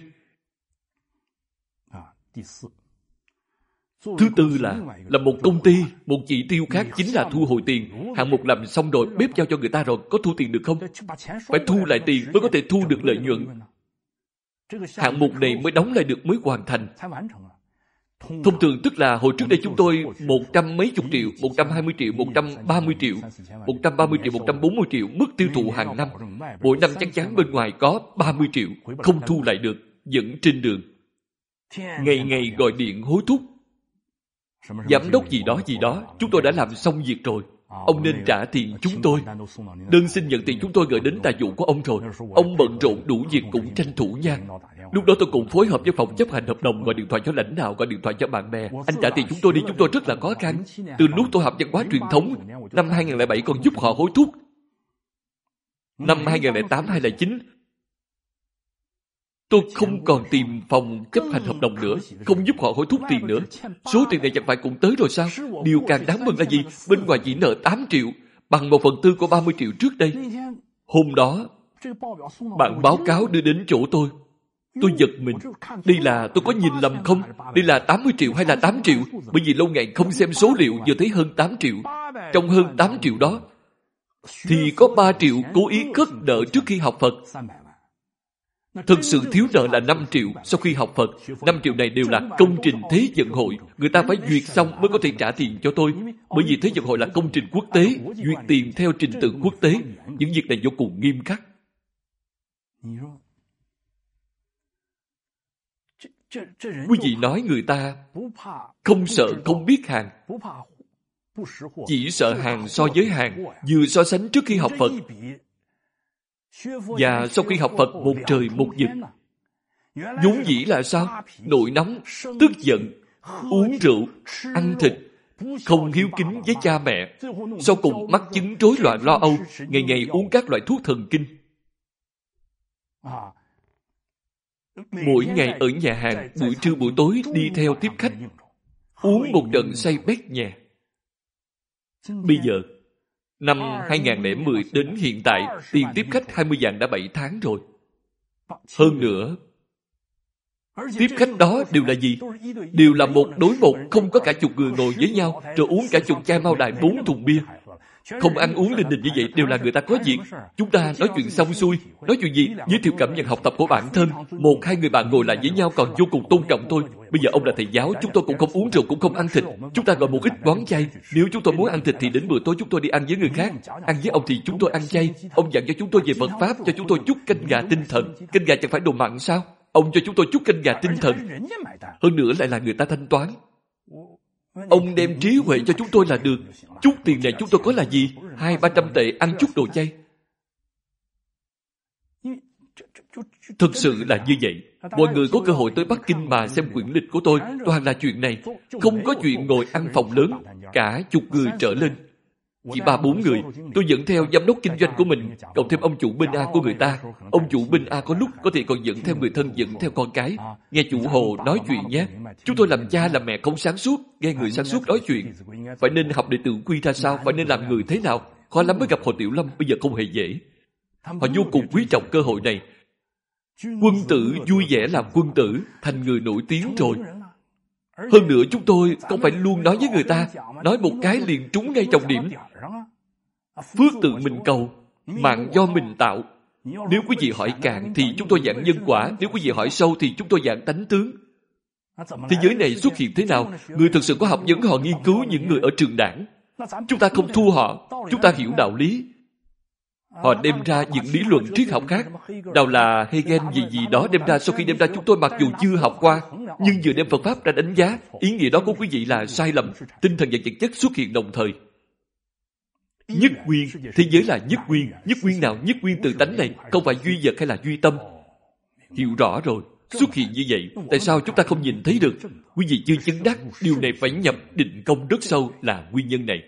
A: Thứ tư là một công ty, một chỉ tiêu khác chính là thu hồi tiền. Hạng mục làm xong rồi, bếp giao cho người ta rồi, có thu tiền được không? Phải thu lại tiền mới có thể thu được lợi nhuận. Hạng mục này mới đóng lại được mới hoàn thành. Thông thường tức là hồi trước đây chúng tôi 100 mấy chục triệu, 120 triệu, 130 triệu, 130 triệu, 140 triệu mức tiêu thụ hàng năm. Mỗi năm chắc chắn bên ngoài có 30 triệu, không thu lại được, vẫn trên đường. Ngày ngày gọi điện hối thúc. Giám đốc gì đó, chúng tôi đã làm xong việc rồi. Ông nên trả tiền chúng tôi. Đơn xin nhận tiền chúng tôi gửi đến tài vụ của ông rồi. Ông bận rộn đủ việc cũng tranh thủ nha. Lúc đó tôi cũng phối hợp với phòng chấp hành hợp đồng, gọi điện thoại cho lãnh đạo, gọi điện thoại cho bạn bè. Anh trả tiền chúng tôi đi, chúng tôi rất là khó khăn. Từ lúc tôi học văn hóa truyền thống, năm 2007 còn giúp họ hối thúc. Năm 2008, 2009, tôi không còn tìm phòng chấp hành hợp đồng nữa, không giúp họ hối thúc tiền nữa. Số tiền này chẳng phải cũng tới rồi sao? Điều càng đáng mừng là gì? Bên ngoài chỉ nợ 8 triệu, bằng 1/4 của 30 triệu trước đây. Hôm đó, bản báo cáo đưa đến chỗ tôi. Tôi giật mình. Đây là tôi có nhìn lầm không? Đây là 80 triệu hay là 8 triệu? Bởi vì lâu ngày không xem số liệu, giờ thấy hơn 8 triệu. Trong hơn 8 triệu đó, thì có 3 triệu cố ý cất nợ trước khi học Phật. Thực sự thiếu nợ là 5 triệu sau khi học Phật. 5 triệu này đều là công trình Thế vận hội. Người ta phải duyệt xong mới có thể trả tiền cho tôi. Bởi vì Thế vận hội là công trình quốc tế, duyệt tiền theo trình tự quốc tế. Những việc này vô cùng nghiêm khắc. Quý vị nói người ta không sợ không biết hàng, chỉ sợ hàng so với hàng, vừa so sánh trước khi học Phật và sau khi học Phật một trời một vực. Vốn dĩ là sao? Nổi nóng, tức giận, uống rượu, ăn thịt, không hiếu kính với cha mẹ, sau cùng mắc chứng rối loạn lo âu, ngày ngày uống các loại thuốc thần kinh. Mỗi ngày ở nhà hàng, buổi trưa buổi tối đi theo tiếp khách, uống một trận say bét nhè. Bây giờ, năm 2010 đến hiện tại, tiền tiếp khách 20 vạn đã 7 tháng rồi. Hơn nữa, tiếp khách đó đều là gì? Đều là một đối một, không có cả chục người ngồi với nhau, rồi uống cả chục chai Mao Đài 4 thùng bia. Không ăn uống linh đình như vậy đều là người ta có việc. Chúng ta nói chuyện xong xuôi. Nói chuyện gì? Giới thiệu cảm nhận học tập của bản thân. 1-2 người bạn ngồi lại với nhau còn vô cùng tôn trọng tôi. Bây giờ ông là thầy giáo, chúng tôi cũng không uống rượu cũng không ăn thịt. Chúng ta gọi một ít món chay. Nếu chúng tôi muốn ăn thịt thì đến bữa tối chúng tôi đi ăn với người khác. Ăn với ông thì chúng tôi ăn chay. Ông dặn cho chúng tôi về Phật Pháp, cho chúng tôi chút canh gà tinh thần. Canh gà chẳng phải đồ mặn sao? Ông cho chúng tôi chút canh gà tinh thần. Hơn nữa lại là người ta thanh toán. Ông đem trí huệ cho chúng tôi là được. Chút tiền này chúng tôi có là gì? 200-300 tệ ăn chút đồ chay. Thực sự là như vậy. Mọi người có cơ hội tới Bắc Kinh mà xem quyển lịch của tôi, toàn là chuyện này. Không có chuyện ngồi ăn phòng lớn, cả chục người trở lên. Chỉ 3-4 người. Tôi dẫn theo giám đốc kinh doanh của mình, cộng thêm ông chủ bên A của người ta. Ông chủ bên A có lúc có thể còn dẫn theo người thân, dẫn theo con cái. Nghe chủ Hồ nói chuyện nhé. Chúng tôi làm cha làm mẹ không sáng suốt, nghe người sáng suốt nói chuyện. Phải nên học để tự quy ra sao, phải nên làm người thế nào. Khó lắm mới gặp Hồ Tiểu Lâm, bây giờ không hề dễ. Họ vô cùng quý trọng cơ hội này. Quân tử vui vẻ làm quân tử, thành người nổi tiếng rồi. Hơn nữa chúng tôi không phải luôn nói với người ta, nói một cái liền trúng ngay trọng điểm. Phước tự mình cầu, mạng do mình tạo. Nếu quý vị hỏi cạn thì chúng tôi giảng nhân quả, nếu quý vị hỏi sâu thì chúng tôi giảng tánh tướng. Thế giới này xuất hiện thế nào? Người thực sự có học vấn họ nghiên cứu những người ở trường đảng. Chúng ta không thua họ, chúng ta hiểu đạo lý. Họ đem ra những lý luận triết học khác. Nào là Hegel gì đó đem ra, sau khi đem ra chúng tôi mặc dù chưa học qua, nhưng vừa đem Phật Pháp ra đánh giá, ý nghĩa đó của quý vị là sai lầm. Tinh thần và vật chất xuất hiện đồng thời. Nhất nguyên, thế giới là nhất nguyên. Nhất nguyên nào? Nhất nguyên từ tánh này, không phải duy vật hay là duy tâm. Hiểu rõ rồi, xuất hiện như vậy, tại sao chúng ta không nhìn thấy được? Quý vị chưa chứng đắc, điều này phải nhập định công rất sâu là nguyên nhân này.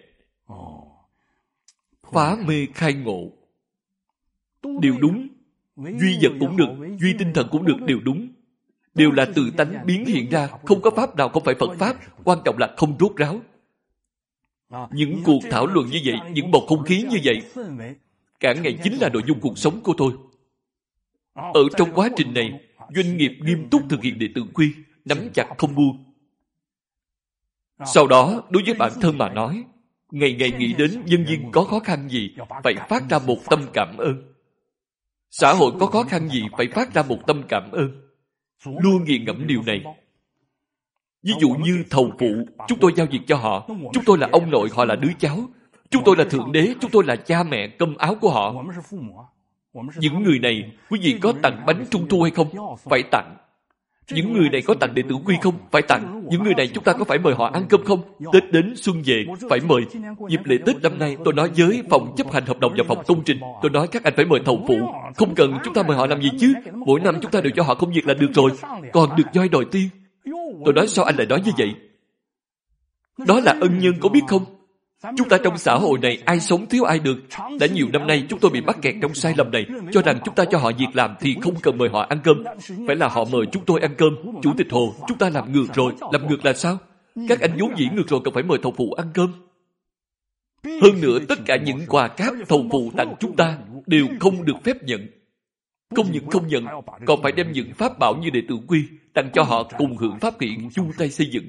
A: Phá mê khai ngộ đều đúng. Duy vật cũng được, duy tinh thần cũng được, đều đúng. Đều là tự tánh biến hiện ra, không có pháp nào không phải Phật Pháp, quan trọng là không rốt ráo. Những cuộc thảo luận như vậy, những bầu không khí như vậy, cả ngày chính là nội dung cuộc sống của tôi. Ở trong quá trình này, doanh nghiệp nghiêm túc thực hiện đệ tử quy, nắm chặt không buông. Sau đó, đối với bản thân mà nói, ngày ngày nghĩ đến nhân viên có khó khăn gì, phải phát ra một tâm cảm ơn. Xã hội có khó khăn gì, phải phát ra một tâm cảm ơn. Luôn nghiền ngẫm điều này. Ví dụ như thầu phụ, chúng tôi giao việc cho họ, chúng tôi là ông nội, họ là đứa cháu. Chúng tôi là thượng đế, chúng tôi là cha mẹ, cơm áo của họ. Những người này, quý vị có tặng bánh trung thu hay không? Phải tặng. Những người này có tặng đệ tử quy không? Phải tặng. Những người này chúng ta có phải mời họ ăn cơm không? Tết đến xuân về, phải mời. Dịp lễ Tết năm nay, tôi nói với phòng chấp hành hợp đồng và phòng công trình, tôi nói các anh phải mời thầu phụ. Không cần chúng ta mời họ làm gì chứ? Mỗi năm chúng ta đều cho họ công việc là được rồi. Còn được nhoi đòi tiên. Tôi nói sao anh lại nói như vậy? Đó là ân nhân có biết không? Chúng ta trong xã hội này ai sống thiếu ai được. Đã nhiều năm nay chúng tôi bị mắc kẹt trong sai lầm này, cho rằng chúng ta cho họ việc làm thì không cần mời họ ăn cơm. Phải là họ mời chúng tôi ăn cơm. Chủ tịch Hồ, chúng ta làm ngược rồi. Làm ngược là sao? Các anh vốn dĩ ngược rồi cần phải mời thầu phụ ăn cơm. Hơn nữa tất cả những quà cáp thầu phụ tặng chúng ta đều không được phép nhận. Không những không nhận, còn phải đem những pháp bảo như đệ tử quy tặng cho họ cùng hưởng pháp hiện chung tay xây dựng.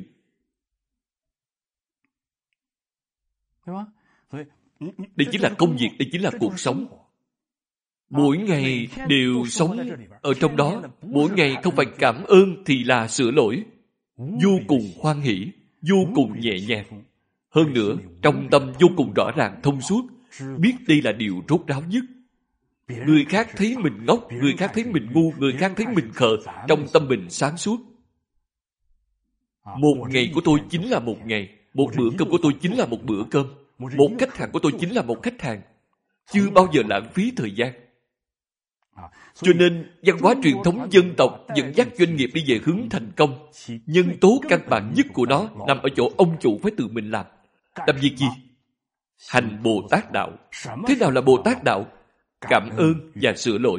A: Đây chính là công việc, đây chính là cuộc sống. Mỗi ngày đều sống ở trong đó. Mỗi ngày không phải cảm ơn thì là sửa lỗi. Vô cùng hoan hỷ, vô cùng nhẹ nhàng. Hơn nữa, trong tâm vô cùng rõ ràng thông suốt, biết đây là điều rốt ráo nhất. Người khác thấy mình ngốc, người khác thấy mình ngu, người khác thấy mình khờ, trong tâm mình sáng suốt. Một ngày của tôi chính là một ngày. Một bữa cơm của tôi chính là một bữa cơm. Một khách hàng của tôi chính là một khách hàng. Chưa bao giờ lãng phí thời gian. Cho nên, văn hóa truyền thống dân tộc dẫn dắt doanh nghiệp đi về hướng thành công. Nhân tố căn bản nhất của nó nằm ở chỗ ông chủ phải tự mình làm. Làm việc gì? Hành Bồ Tát Đạo. Thế nào là Bồ Tát Đạo? Cảm ơn và sửa lỗi.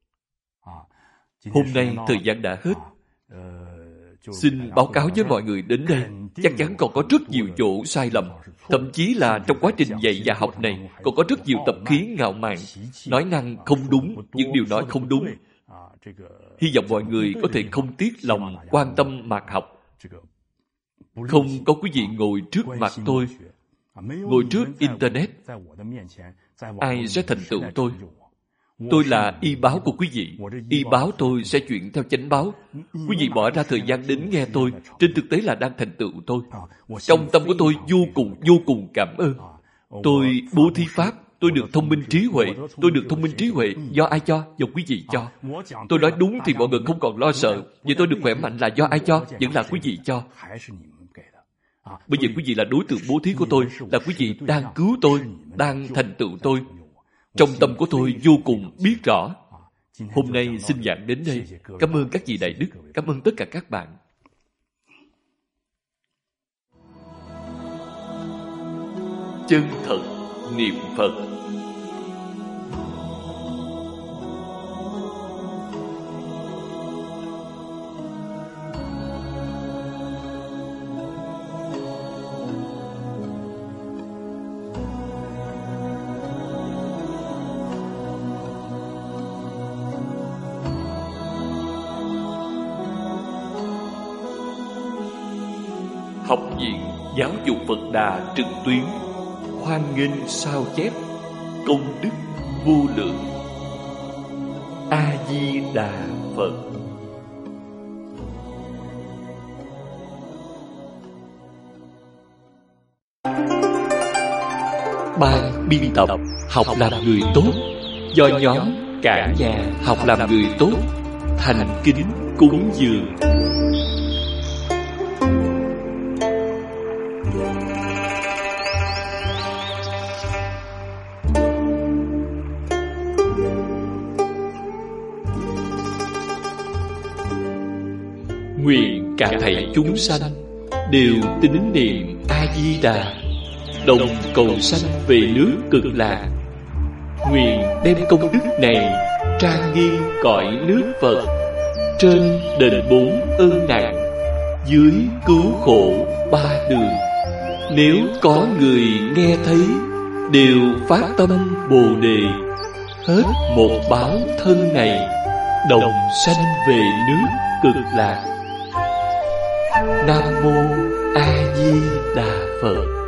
A: Hôm nay thời gian đã hết. Xin báo cáo với mọi người đến đây, chắc chắn còn có rất nhiều chỗ sai lầm. Thậm chí là trong quá trình dạy và học này, còn có rất nhiều tập khí ngạo mạn, nói năng không đúng, những điều nói không đúng. Hy vọng mọi người có thể không tiếc lòng quan tâm mạt học. Không có quý vị ngồi trước mặt tôi, ngồi trước Internet, ai sẽ thành tựu tôi? Tôi là y báo của quý vị. Y báo tôi sẽ chuyển theo chánh báo. Quý vị bỏ ra thời gian đến nghe tôi, trên thực tế là đang thành tựu tôi. Trong tâm của tôi vô cùng cảm ơn. Tôi bố thí pháp, tôi được thông minh trí huệ. Tôi được thông minh trí huệ do ai cho? Do quý vị cho. Tôi nói đúng thì mọi người không còn lo sợ. Vậy tôi được khỏe mạnh là do ai cho? Vẫn là quý vị cho. Bây giờ quý vị là đối tượng bố thí của tôi, là quý vị đang cứu tôi, đang thành tựu tôi. Trong tâm của tôi vô cùng biết rõ. Hôm nay xin giảng đến đây. Cảm ơn các vị đại đức, cảm ơn tất cả các bạn. Chân thật niệm Phật. Học viện Giáo dục Phật Đà trực tuyến hoan nghênh sao chép công đức vô lượng. A Di Đà Phật. Ban biên tập Học làm người tốt do nhóm Cả Nhà Học làm người tốt thành kính cúng dường. Nguyện cả thảy chúng sanh đều tín niệm A Di Đà, đồng cầu sanh về nước Cực Lạc. Nguyện đem công đức này trang nghiêm cõi nước Phật, trên đền bốn ơn nặng, dưới cứu khổ ba đường. Nếu có người nghe thấy, đều phát tâm Bồ Đề, hết một báo thân này, đồng sanh về nước Cực Lạc. Nam mô A Di Đà Phật.